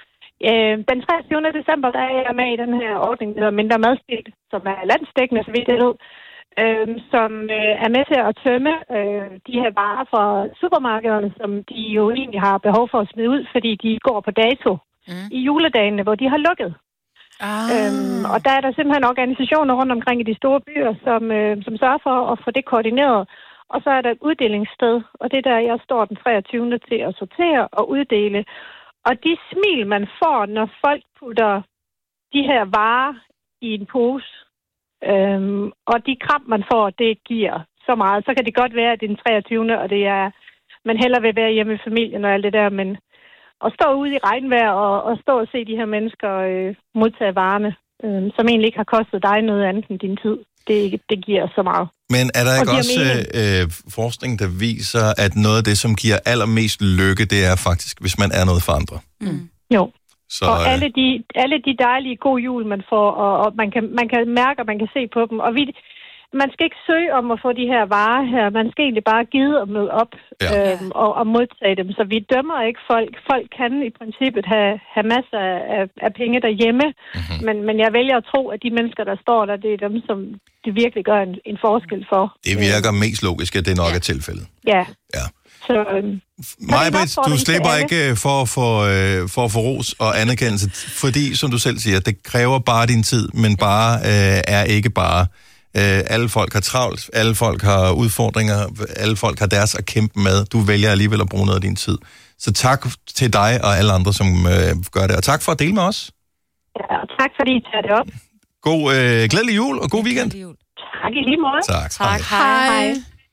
Speaker 10: Øh, den treogtyvende december, der er jeg med i den her ordning, der hedder Mindre Madspild, som er landsdækkende, så vidt jeg ved, øh, som øh, er med til at tømme øh, de her varer fra supermarkederne, som de jo egentlig har behov for at smide ud, fordi de går på dato mm. i juledagene, hvor de har lukket. Ah. Øhm, og der er der simpelthen organisationer rundt omkring i de store byer, som, øh, som sørger for at få det koordineret. Og så er der et uddelingssted, og det er der, jeg står den treogtyvende til at sortere og uddele. Og de smil, man får, når folk putter de her varer i en pose, øhm, og de kram, man får, det giver så meget. Så kan det godt være, at det er den treogtyvende, og det er, man hellere vil være hjemme i familien og alt det der, men at stå ude i regnvejr og, og stå og se de her mennesker øh, modtage varerne, øh, som egentlig ikke har kostet dig noget andet end din tid, det, det giver så meget.
Speaker 2: Men er der ikke også øh, forskning, der viser, at noget af det, som giver allermest lykke, det er faktisk, hvis man er noget for andre?
Speaker 10: Mm. Jo. Så, og øh... alle, de, alle de dejlige gode jul, man får, og, og man, kan, man kan mærke, og man kan se på dem. Og vi, man skal ikke søge om at få de her varer her. Man skal egentlig bare gide og møde op ja. øhm, og, og modtage dem. Så vi dømmer ikke folk. Folk kan i princippet have, have masser af, af penge derhjemme. Mm-hmm. Men, men jeg vælger at tro, at de mennesker, der står der, det er dem, som det virkelig gør en, en forskel for.
Speaker 2: Det virker mest logisk, at det nok ja. er tilfældet.
Speaker 10: Ja.
Speaker 2: Ja.
Speaker 10: Så, øhm,
Speaker 2: Majbrit, du slipper ikke for, for, øh, for at få ros og anerkendelse, fordi, som du selv siger, det kræver bare din tid, men bare øh, er ikke bare. Øh, alle folk har travlt, alle folk har udfordringer, alle folk har deres at kæmpe med. Du vælger alligevel at bruge noget af din tid. Så tak til dig og alle andre, som øh, gør det. Og tak for at dele med os.
Speaker 10: Ja, og tak fordi I tager det op.
Speaker 2: God, øh, glædelig jul og god weekend.
Speaker 10: Tak i lige måde.
Speaker 2: Tak.
Speaker 4: Tak. Hej. Hej.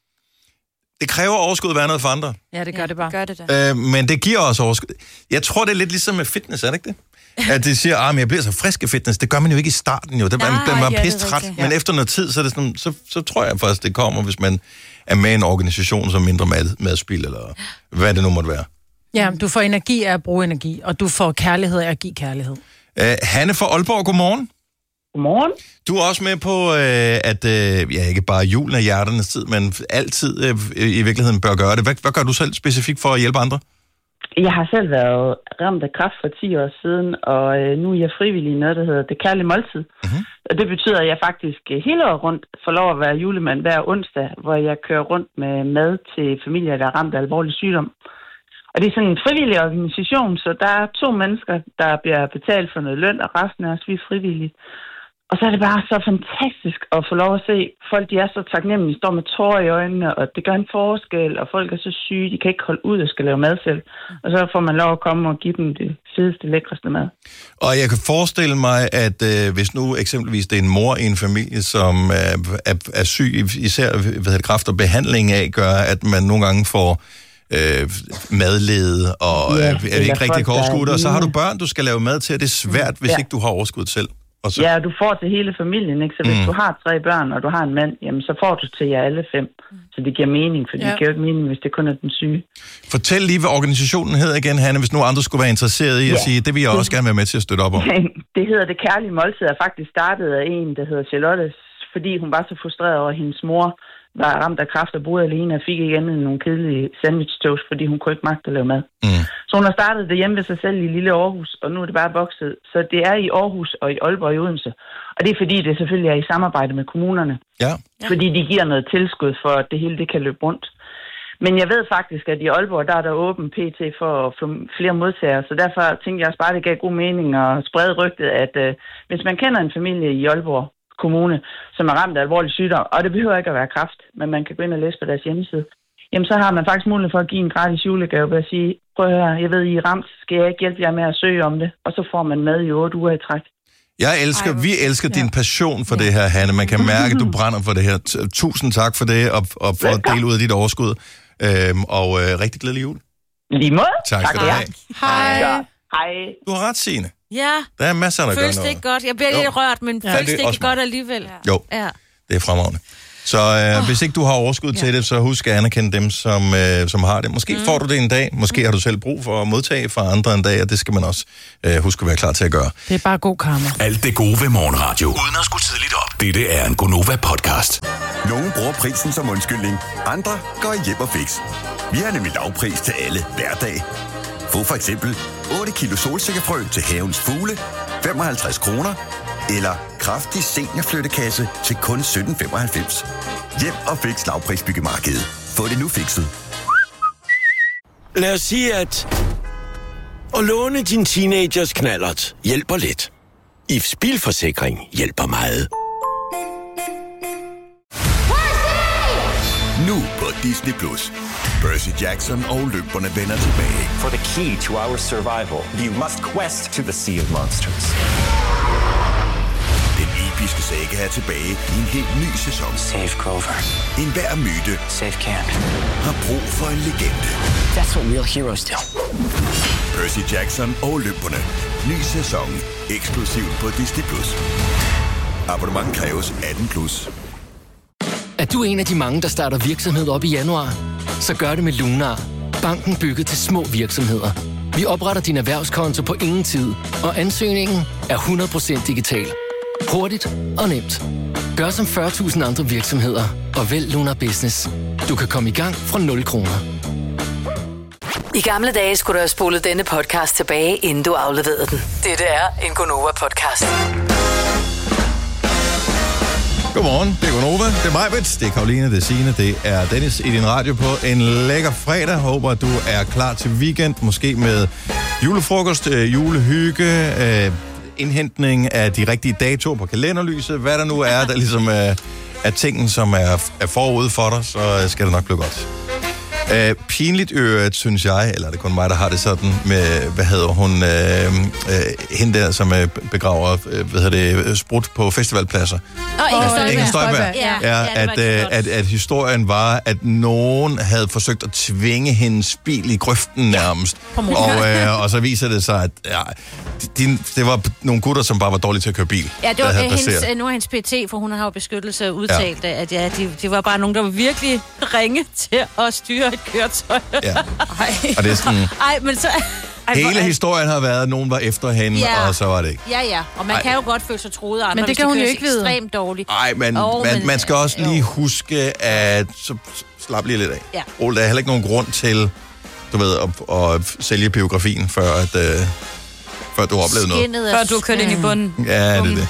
Speaker 2: Det kræver overskud at være noget for andre.
Speaker 5: Ja, det gør det bare.
Speaker 3: Gør det da.
Speaker 2: Øh, men det giver også overskud. Jeg tror, det er lidt ligesom med fitness, er det ikke det? At de siger, at jeg bliver så frisk af fitness. Det gør man jo ikke i starten, jo. Det man, man var
Speaker 3: ja,
Speaker 2: pistræt. Men efter noget tid, så, er det sådan, så, så tror jeg faktisk, det kommer, hvis man er med i en organisation som Mindre mad, Madspild, eller hvad det nu måtte være.
Speaker 5: Ja, du får energi af at bruge energi, og du får kærlighed af at give kærlighed.
Speaker 2: Uh, Hanne fra Aalborg, godmorgen.
Speaker 11: Godmorgen.
Speaker 2: Du er også med på, uh, at uh, ja, ikke bare julen er hjerternes tid, men altid uh, i virkeligheden bør gøre det. Hvad, hvad gør du selv specifikt for at hjælpe andre?
Speaker 11: Jeg har selv været ramt af kræft for ti år siden, og øh, nu er jeg frivillig i noget, der hedder Det Kærlige Måltid. Mm-hmm. Og det betyder, at jeg faktisk hele året rundt får lov at være julemand hver onsdag, hvor jeg kører rundt med mad til familier, der er ramt af alvorlig sygdom. Og det er sådan en frivillig organisation, så der er to mennesker, der bliver betalt for noget løn, og resten af os, vi er frivillige. Og så er det bare så fantastisk at få lov at se, folk de er så taknemmelige, de står med tårer i øjnene, og det gør en forskel, og folk er så syge, de kan ikke holde ud og skal lave mad selv. Og så får man lov at komme og give dem det fedeste, lækreste mad.
Speaker 2: Og jeg kan forestille mig, at øh, hvis nu eksempelvis det er en mor i en familie, som er, er, er syg, især ved kræft og behandling af, gør, at man nogle gange får øh, madlede, og ja, øh, er ikke rigtig overskud, og så har du børn, du skal lave mad til, og det er svært, hvis ja. ikke du har overskud selv. Så...
Speaker 11: Ja, du får til hele familien, ikke? Så hvis mm. du har tre børn, og du har en mand, jamen så får du til jer alle fem. Så det giver mening, for ja. det giver jo ikke mening, hvis det kun er den syge.
Speaker 2: Fortæl lige, hvad organisationen hedder igen, Hanne, hvis nu andre skulle være interesseret i ja. at sige, det vil jeg også gerne være med til at støtte op om.
Speaker 11: Det hedder Det Kærlige Måltid, er faktisk startet af en, der hedder Charlotte, fordi hun var så frustreret over, at hendes mor var ramt af kræft og boede alene, og fik igen nogle kedelige sandwich toast, fordi hun kunne ikke magte at lave mad. Mm. Så hun har startet det hjemme ved sig selv i lille Aarhus, og nu er det bare vokset. Så det er i Aarhus og i Aalborg og i Odense. Og det er fordi, det selvfølgelig er i samarbejde med kommunerne.
Speaker 2: Ja.
Speaker 11: Fordi de giver noget tilskud for, at det hele det kan løbe rundt. Men jeg ved faktisk, at i Aalborg, der er der åben P T for at få flere modtagere. Så derfor tænkte jeg også bare, at det gav god mening at sprede rygtet, at øh, hvis man kender en familie i Aalborg Kommune, som er ramt af alvorlig sygdom, og det behøver ikke at være kræft, men man kan gå ind og læse på deres hjemmeside, jamen så har man faktisk mulighed for at give en gratis julegave ved at sige, prøv at høre, jeg ved, I er ramt, skal jeg ikke hjælpe jer med at søge om det? Og så får man mad i otte uger i træk.
Speaker 2: Jeg elsker, vi elsker din passion for det her, Hanne. Man kan mærke, at du brænder for det her. Tusind tak for det, og, og for at dele ud af dit overskud. Øhm, og øh, rigtig glædelig jul.
Speaker 11: Lige måde.
Speaker 2: Tak skal du have.
Speaker 5: Hej.
Speaker 11: Hej.
Speaker 2: Du har ret, Signe.
Speaker 4: Ja.
Speaker 2: Der er masser, der gør noget.
Speaker 4: Føles det ikke godt? Jeg bliver lidt rørt, men ja, føles det ikke godt alligevel?
Speaker 2: Jo,
Speaker 4: ja.
Speaker 2: det er fremragende. Så øh, oh. hvis ikke du har overskud ja. til det, så husk at anerkende dem, som, øh, som har det. Måske mm. får du det en dag, måske mm. har du selv brug for at modtage fra andre en dag, og det skal man også øh, huske at være klar til at gøre.
Speaker 5: Det er bare god karma.
Speaker 8: Alt det gode ved morgenradio, uden at skulle tidligt op. Dette er en Gonova-podcast.
Speaker 12: Nogle bruger prisen som undskyldning, andre går hjem og fix. Vi har nemlig lavpris til alle hverdag. Få for eksempel otte kilo solsikkefrø til havens fugle, femoghalvtreds kroner, eller kraftig seniorflyttekasse til kun sytten femoghalvfems. Hjem og fix lavprisbyggemarkedet. Få det nu fikset.
Speaker 13: Lad os sige, at at låne din teenagers knallert hjælper lidt. I F S bilforsikring hjælper meget.
Speaker 12: Nu på Disney Plus. Percy Jackson og løberne vender tilbage.
Speaker 14: For the key to our survival, you must quest to the Sea of Monsters.
Speaker 12: Den episke saga er tilbage i en helt ny sæson.
Speaker 14: Save Grover.
Speaker 12: En hver myte
Speaker 14: Save Camp.
Speaker 12: har brug for en legende.
Speaker 14: That's what real heroes do.
Speaker 12: Percy Jackson og løberne. Ny sæson. Eksklusivt på Disney Plus. Abonnement kræves atten plus.
Speaker 15: Er du en af de mange, der starter virksomhed op i januar? Så gør det med Lunar. Banken bygget til små virksomheder. Vi opretter din erhvervskonto på ingen tid, og ansøgningen er hundrede procent digital. Hurtigt og nemt. Gør som fyrre tusind andre virksomheder, og vælg Lunar Business. Du kan komme i gang fra nul kroner.
Speaker 7: I gamle dage skulle du have spolet denne podcast tilbage, inden du afleverede den. Dette er en Gonova-podcast.
Speaker 2: Godmorgen, det er Gonova, det er Majbet, det er Karoline, det er Signe, det er Dennis i din radio på en lækker fredag. Håber, at du er klar til weekend, måske med julefrokost, øh, julehygge, øh, indhentning af de rigtige datoer på kalenderlyset. Hvad der nu er, der ligesom øh, er tingen, som er, er forude for dig, så skal det nok blive godt. Uh, pinligt øret, synes jeg, eller det er kun mig, der har det sådan, med, hvad hedder hun, uh, uh, hende der, som uh, begraver, uh, hvad hedder det, sprut på festivalpladser.
Speaker 4: Og Inger Støjberg.
Speaker 2: Inger Støjberg. Ja,
Speaker 4: ja,
Speaker 2: ja, at, uh, at, at historien var, at nogen havde forsøgt at tvinge hendes bil i grøften nærmest. Og, uh, og så viser det sig, at ja, de, det var nogle gutter, som bare var dårlige til at køre bil.
Speaker 4: Ja, det var hendes, nu er hendes P T, for hun har jo beskyttelse udtalt, ja. at ja, de, de var bare nogen, der var virkelig ringe til at styre et køretøj.
Speaker 2: Ja. Og det er sådan...
Speaker 4: Ej, men så... Ej,
Speaker 2: hele
Speaker 4: hvor...
Speaker 2: historien har været, at nogen var efter hende,
Speaker 4: ja.
Speaker 2: og så var det ikke.
Speaker 4: Ja, ja. Og man Ej. kan jo godt føle sig troet af andre,
Speaker 5: men det kan hun jo ikke vide.
Speaker 4: Ekstremt dårligt.
Speaker 2: Nej, men, oh, man, men man skal også lige huske, at så slap lige lidt af.
Speaker 4: Ja.
Speaker 2: Ole, der er heller ikke nogen grund til, du ved, at, at sælge biografien, før, at, uh, før du oplevede noget.
Speaker 3: Før du har kørt ind i bunden.
Speaker 2: Ja, det er det.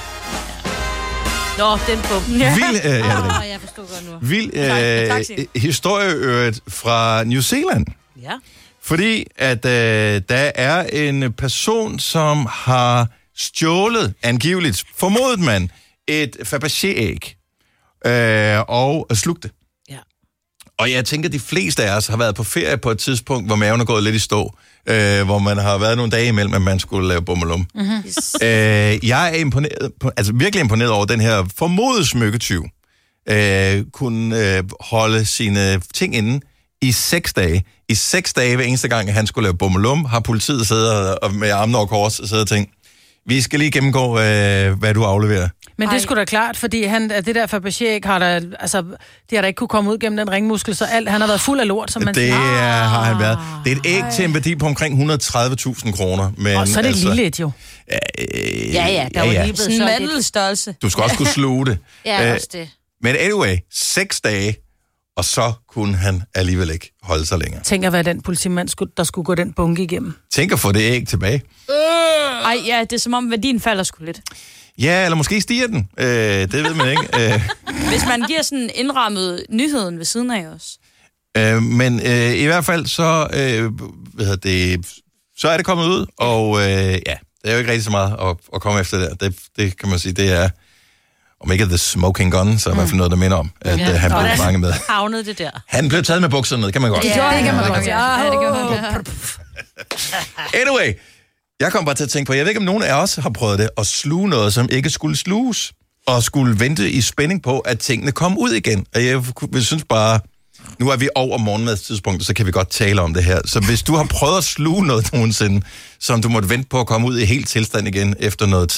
Speaker 4: Nå, den på.
Speaker 2: Ja. Vild, øh, ja,
Speaker 4: oh, jeg forstår godt nu.
Speaker 2: Vild øh, historieøret fra New Zealand.
Speaker 4: Ja.
Speaker 2: Fordi at øh, der er en person, som har stjålet, angiveligt, formodet man, et Fabergé-æg øh, og slugt det.
Speaker 4: Ja.
Speaker 2: Og jeg tænker, at de fleste af os har været på ferie på et tidspunkt, hvor maven er gået lidt i stå. Øh, hvor man har været nogle dage imellem, at man skulle lave bummelum. Mm-hmm. Yes. Øh, jeg er imponeret, altså virkelig imponeret over den her formodede smykketyv. Øh, kunne øh, holde sine ting inde i seks dage. I seks dage, hver eneste gang, at han skulle lave bummelum, har politiet siddet og med armene over kors og siddet og tænkt, vi skal lige gennemgå, øh, hvad du afleverer.
Speaker 5: Men det skulle da klart, fordi han, det der Fabergé har der, altså, det har da ikke kunne komme ud gennem den ringmuskel, så alt, han har været fuld af lort, som man
Speaker 2: det
Speaker 5: siger.
Speaker 2: Det har han været. Det er et æg til en værdi på omkring et hundrede og tredive tusind kroner. Men,
Speaker 5: og så er det altså, lille jo.
Speaker 2: Ja, øh,
Speaker 4: ja, ja, der ja, var
Speaker 2: ja.
Speaker 4: lige blevet sådan en
Speaker 3: mandelstørrelse.
Speaker 2: Du skal også kunne sluge det.
Speaker 4: Ja, også det.
Speaker 2: Men anyway, seks dage, og så kunne han alligevel ikke holde sig længere.
Speaker 5: Tænk at være den politimand, der skulle gå den bunke igennem.
Speaker 2: Tænk at få det æg tilbage.
Speaker 3: Øh. Ej, ja, det er som om værdien falder sgu lidt.
Speaker 2: Ja, eller måske stiger den. Øh, det ved man ikke. Øh.
Speaker 3: Hvis man giver sådan indrammet nyheden ved siden af os.
Speaker 2: Øh, men øh, i hvert fald så, øh, hvad hedder det, så er det kommet ud, og øh, ja, det er jo ikke rigtig så meget at, at komme efter der. Det, det kan man sige, det er, om ikke the smoking gun, så er i hvert fald noget, der minder om, at ja. øh, han blev fanget med.
Speaker 4: Havnede det der.
Speaker 2: Han blev taget med bukserne ned, kan man godt.
Speaker 5: Ja, det kan man godt. Ja, det kan man
Speaker 2: godt. Anyway, jeg kom bare til at tænke på, jeg ved ikke, om nogen af os har prøvet det, at sluge noget, som ikke skulle sluges, og skulle vente i spænding på, at tingene kom ud igen. Og jeg, jeg synes bare, nu er vi over morgenmadstidspunktet, så kan vi godt tale om det her. Så hvis du har prøvet at sluge noget nogensinde, som du måtte vente på at komme ud i helt tilstand igen efter noget tid,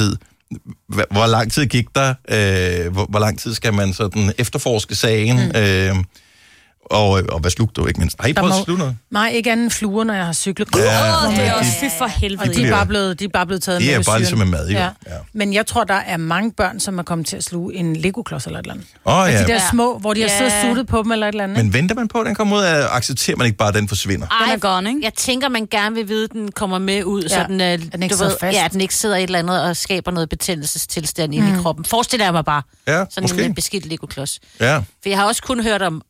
Speaker 2: Hvor, hvor lang tid gik der? Øh, hvor, hvor lang tid skal man sådan efterforske sagen? Mm. Øh, og, og hvad slugte du ikke mindst? Har I prøvet må... at sluge noget?
Speaker 5: Nej, ikke anden fluer, når jeg har cyklet.
Speaker 2: Ja,
Speaker 3: Åh, det er også fy for
Speaker 5: Og
Speaker 3: helvede.
Speaker 5: de er bare blevet, de er bare blevet taget
Speaker 2: det
Speaker 5: med
Speaker 2: er bare ligesom med mad, jo.
Speaker 5: ja.
Speaker 2: Ja.
Speaker 5: Men jeg tror, der er mange børn, som er kommet til at sluge en Lego-klods eller et eller andet.
Speaker 2: Åh, oh, ja.
Speaker 5: De der små, hvor de har
Speaker 4: Ja.
Speaker 5: siddet og suttet på dem eller et eller andet.
Speaker 2: Men venter man på, at den kommer ud af, accepterer man ikke bare, at den forsvinder?
Speaker 4: Ej,
Speaker 3: Den er gone, ikke?
Speaker 4: Jeg tænker, man gerne vil vide, at den kommer med ud, ja. så den, øh,
Speaker 5: den ikke
Speaker 4: du
Speaker 5: sidder
Speaker 4: ved,
Speaker 5: fast.
Speaker 4: ja, at den ikke sidder et eller andet og skaber noget betændelsestilstand mm. inde i kroppen. Forestil dig mig bare.
Speaker 2: Ja,
Speaker 4: sådan
Speaker 2: måske.
Speaker 4: en beskidt Lego-klods.
Speaker 2: Ja.
Speaker 4: For jeg har også kun hørt om,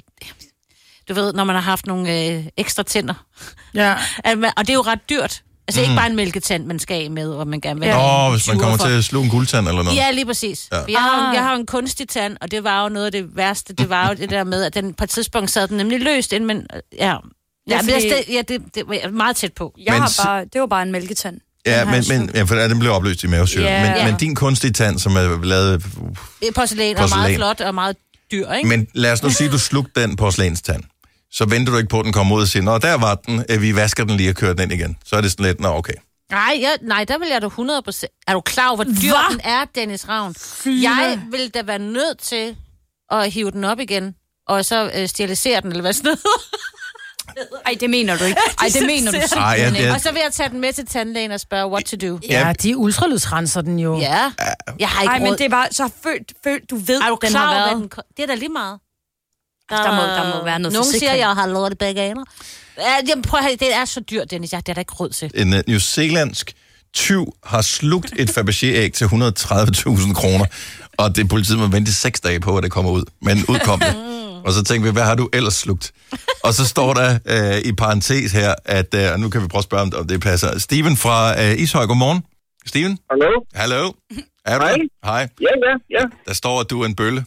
Speaker 4: du ved, når man har haft nogle øh, ekstra tænder.
Speaker 5: Ja.
Speaker 4: At man, og det er jo ret dyrt. Altså
Speaker 2: Mm.
Speaker 4: ikke bare en mælketand, man skal af med, og man gerne vil
Speaker 2: Åh,
Speaker 4: have en
Speaker 2: hvis man
Speaker 4: tyver
Speaker 2: kommer
Speaker 4: for.
Speaker 2: til at sluge en guldtand eller noget.
Speaker 4: Ja, lige præcis.
Speaker 2: Ja.
Speaker 4: Ja. Jeg, har,
Speaker 3: Ah.
Speaker 4: jeg har jo en kunstig tand, og det var jo noget af det værste. Det var jo det der med, at den på et tidspunkt sad den nemlig løst ind, men ja... Ja,
Speaker 3: Ja,
Speaker 4: men
Speaker 3: fordi-
Speaker 4: jeg, ja det, det var jeg meget tæt på.
Speaker 3: Jeg
Speaker 2: Men
Speaker 3: har
Speaker 2: s-
Speaker 3: bare, det var bare en mælketand.
Speaker 2: Ja,
Speaker 3: Den har
Speaker 2: men,
Speaker 3: jeg
Speaker 2: men ja, for den blev opløst i mavesyre.
Speaker 3: Ja.
Speaker 2: Men,
Speaker 4: Ja.
Speaker 2: men din kunstige tand, som er lavet...
Speaker 4: Det er porcelæn, og
Speaker 2: Porcelæn.
Speaker 4: meget flot og meget dyr, ikke?
Speaker 2: Men lad os nu sige, at du slugte den porcelænstand. Så venter du ikke på, at den kommer ud og siger, nå, der var den, øh, vi vasker den lige og kører den ind igen. Så er det sådan lidt, nå, okay.
Speaker 4: Nej, jeg, nej, der vil jeg da hundrede procent... Er du klar over, hvor dyr
Speaker 3: Hva?
Speaker 4: den er, Dennis Ravn? Jeg vil da være nødt til at hive den op igen, og så øh, sterilisere den, eller hvad sådan noget.
Speaker 3: Ej, det mener du ikke. Ej, det mener du
Speaker 2: Ej,
Speaker 3: simpelthen
Speaker 2: ja,
Speaker 3: ikke.
Speaker 2: ja.
Speaker 4: Og så vil jeg tage den med til tandlægen og spørge, what to do.
Speaker 5: Ja, de ultralydsrenser den jo.
Speaker 4: Ja, jeg har ikke
Speaker 3: Ej, men
Speaker 4: råd.
Speaker 3: det er bare så følt, følt du ved,
Speaker 4: Er du
Speaker 3: den
Speaker 4: klar
Speaker 3: har
Speaker 4: over,
Speaker 3: været.
Speaker 4: hvad den... ko- Det er da lige meget.
Speaker 3: Der må, der må være noget
Speaker 4: Nogen siger,
Speaker 3: forsikring.
Speaker 4: jeg har lort begge aner. Ja, jamen, prøv at høre, det er så dyrt, Dennis. Jeg, det er der ikke råd til.
Speaker 2: En uh, newzealandsk tyv har slugt et Fabergé-æg til et hundrede og tredive tusind kroner, og det politiet må vente seks dage på, at det kommer ud. Men udkom det. Og så tænkte vi, hvad har du ellers slugt? Og så står der øh, i parentes her, at, øh, og nu kan vi prøve at spørge, om- om det passer. Steven fra øh, Ishøj, godmorgen. Steven?
Speaker 16: Hallo?
Speaker 2: Hallo? Er du
Speaker 16: Hej.
Speaker 2: der? Hej.
Speaker 16: Ja, ja, ja.
Speaker 2: Der står, at du er en bølle.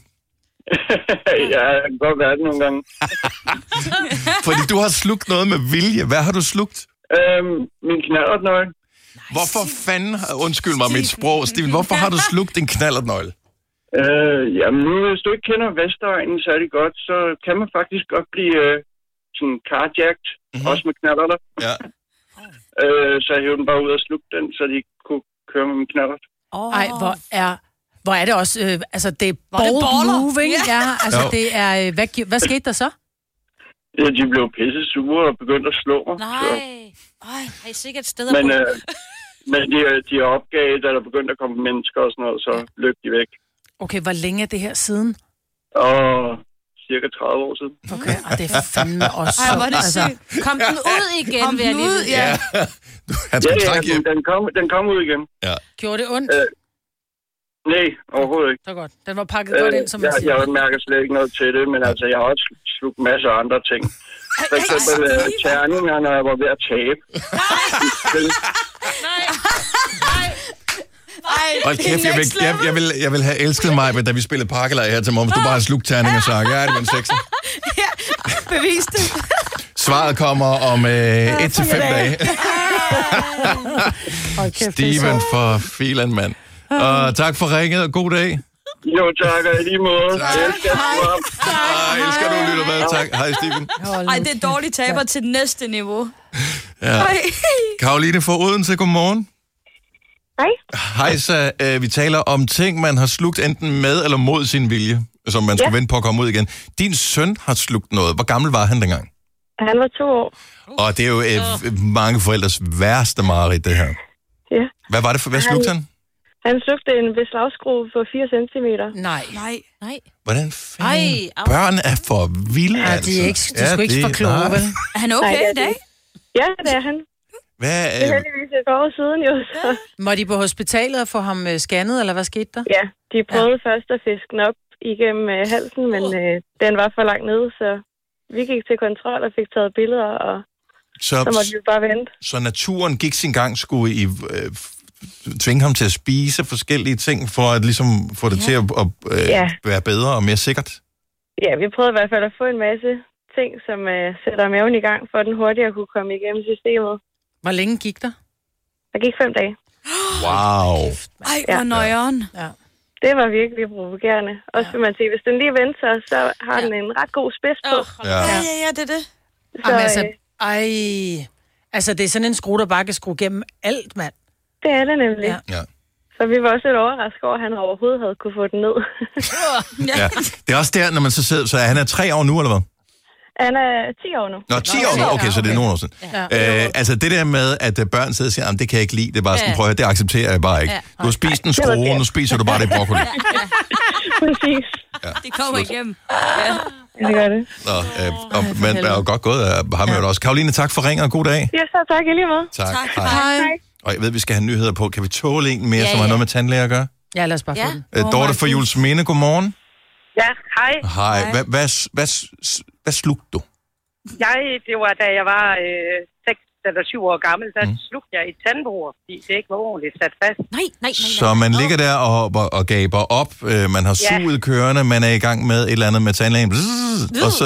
Speaker 16: Ja, jeg kan godt være det nogle gange.
Speaker 2: Fordi du har slugt noget med vilje. Hvad har du slugt?
Speaker 16: Øhm, min knallertnøgle.
Speaker 2: Hvorfor fanden, undskyld mig mit sprog, Steven, hvorfor har du slugt en knallertnøgle?
Speaker 16: Øh, jamen nu, hvis du ikke kender Vestegnen særlig godt, så kan man faktisk godt blive øh, sådan carjacked, mm-hmm. også med knallerter.
Speaker 2: Ja.
Speaker 16: øh, så jeg hævde den bare ud og slugte den, så de kunne køre med min knallert.
Speaker 5: Oh. Ej, hvor er... Hvor er det også... Øh, altså, det er
Speaker 3: Hvor er det
Speaker 5: bold
Speaker 3: baller?
Speaker 5: moving.
Speaker 3: Ja.
Speaker 5: Ja, altså,
Speaker 2: Jo.
Speaker 5: det er... øh, Hvad, gi- hvad skete der så?
Speaker 16: Ja, de blev pisse sure og begyndte at slå mig. Så.
Speaker 4: Nej. Ej, har I sikkert et sted at
Speaker 16: Men,
Speaker 4: bo?
Speaker 16: øh, men de, de opgav, da der begyndte at komme mennesker og sådan noget, så løb de væk.
Speaker 5: Okay, hvor længe er det her siden?
Speaker 16: Og cirka tredive år siden.
Speaker 5: Okay, og det er fandme også...
Speaker 3: Ej, hvor er det
Speaker 5: altså,
Speaker 3: sygt.
Speaker 4: Kom den ud igen,
Speaker 3: Kom
Speaker 4: vil jeg
Speaker 3: den
Speaker 4: lige
Speaker 3: ud,
Speaker 4: vide.
Speaker 3: ja.
Speaker 2: Han
Speaker 16: Ja,
Speaker 2: skal
Speaker 16: ja,
Speaker 2: trække hjem.
Speaker 16: den, den, kom, den kom ud igen.
Speaker 2: Ja.
Speaker 5: gjorde det ondt?
Speaker 16: Øh, nej, overhovedet ikke.
Speaker 5: Det var godt. Den var pakket godt ind, som man
Speaker 16: jeg,
Speaker 5: siger.
Speaker 16: jeg mærker slet ikke noget til det, men altså, jeg har også slugt masser af andre ting. For eksempel uh, terninger, når jeg var ved at tabe.
Speaker 2: Hold kæft, jeg vil, jeg, jeg, vil, jeg vil have elsket mig, men da vi spillede pakkelej her til morgen, hvis du bare har slugt terning og sagt, ja, det var en sekser.
Speaker 3: Bevis det.
Speaker 2: Svaret kommer om øh, et til fem dage. Steven for filan, mand. Og tak for ringet, og god dag.
Speaker 16: Jo, tak, og i lige måde.
Speaker 2: Tak.
Speaker 16: Jeg elsker dig.
Speaker 2: Jeg elsker, du lytter med. Tak. Hej, Steven.
Speaker 3: Ej, det er dårligt taber til næste niveau.
Speaker 2: Ja. Karoline fra Odense, godmorgen.
Speaker 17: Hej.
Speaker 2: Hej, så øh, vi taler om ting, man har slugt enten med eller mod sin vilje, som man skulle
Speaker 17: Ja.
Speaker 2: vente på at komme ud igen. Din søn har slugt noget. Hvor gammel var han dengang?
Speaker 17: Han var to år.
Speaker 2: Og det er jo øh, mange forældres værste mareridt, det her.
Speaker 17: Ja.
Speaker 2: Hvad var det for, hvad slugte han?
Speaker 17: Han slugte en beslagskrue på fire centimeter.
Speaker 5: Nej.
Speaker 3: Nej.
Speaker 4: Nej.
Speaker 2: Hvordan fanden? Børn er for vilde,
Speaker 5: Ja,
Speaker 2: altså.
Speaker 5: de er ikke, de er sgu ikke for kloge,
Speaker 2: nej.
Speaker 5: vel?
Speaker 3: Er han okay
Speaker 17: Nej,
Speaker 3: i dag?
Speaker 17: Ja, det er han.
Speaker 2: Hvad,
Speaker 17: Det er
Speaker 2: øh,
Speaker 17: heldigvis et par år siden jo. Så.
Speaker 5: Må de på hospitalet og få ham øh, scannet, eller hvad skete der?
Speaker 17: Ja, de prøvede ja. først at fiske den op igennem øh, halsen, men øh, den var for langt nede, så vi gik til kontrol og fik taget billeder, og
Speaker 2: så,
Speaker 17: så måtte vi jo bare vente.
Speaker 2: så naturen gik sin gang, skulle I øh, tvinge ham til at spise forskellige ting, for at ligesom få det ja. til at, at øh,
Speaker 17: Ja.
Speaker 2: være bedre og mere sikkert?
Speaker 17: Ja, vi prøvede i hvert fald at få en masse ting, som øh, sætter maven i gang, for at den hurtigere kunne komme igennem systemet.
Speaker 5: Hvor længe gik der?
Speaker 17: Der gik fem dage.
Speaker 2: Wow.
Speaker 3: Ej, hvor nøjeren.
Speaker 5: Ja.
Speaker 17: Det var virkelig provokerende. Også vil man sige, hvis den lige venter sig, så har den en ret god spids på.
Speaker 2: Ja.
Speaker 3: Ja, ja, ja, det er det.
Speaker 17: Så,
Speaker 5: Jamen, altså,
Speaker 17: øh,
Speaker 5: ej... Altså, det er sådan en skrue, der bare kan skrue gennem alt, mand.
Speaker 17: det er det nemlig.
Speaker 5: Ja.
Speaker 2: Ja.
Speaker 17: Så vi var også lidt overrasket over, at han overhovedet havde kunne få den ned.
Speaker 2: Ja. Det er også der, når man så sidder, så han er tre år nu, eller hvad?
Speaker 17: Han er ti år nu.
Speaker 2: Nå, ti år nu? Okay, så det er nogle år siden. Ja. Øh, altså det der med, at børn sidder og siger, det kan jeg ikke lide, det er bare sådan, prøv at høre, det accepterer jeg bare ikke. Du har spist en skrue, nu spiser du bare det broccoli.
Speaker 17: Præcis.
Speaker 2: Ja.
Speaker 3: Det kommer igennem.
Speaker 17: Ja. Det gør det.
Speaker 2: Nå, øh, og, men det er jo godt gået af ham ja. også. Karoline, tak for ringen, og god dag.
Speaker 17: Ja, så tak i lige måde.
Speaker 2: Tak.
Speaker 17: tak.
Speaker 2: Hej. Hej. Og jeg ved, vi skal have nyheder på. Kan vi tåle en mere, ja, som har noget med tandlæger at gøre?
Speaker 5: Ja, lad os bare
Speaker 17: ja.
Speaker 5: få den.
Speaker 2: Øh, Dorte fra Juelsminde, godmorgen.
Speaker 18: Ja, hej.
Speaker 2: Hej. Hvad, hvad, hvad, hvad slugte du?
Speaker 18: Jeg, det var da jeg var øh, seks eller syv år gammel, der mm. slugte jeg et tandbord, fordi det ikke var ordentligt sat fast.
Speaker 4: Nej, nej, nej.
Speaker 2: Så man ligger der og, og, og gaber op, øh, man har suget ja. kørende, man er i gang med et eller andet med tandlægen. Bzzz, og så...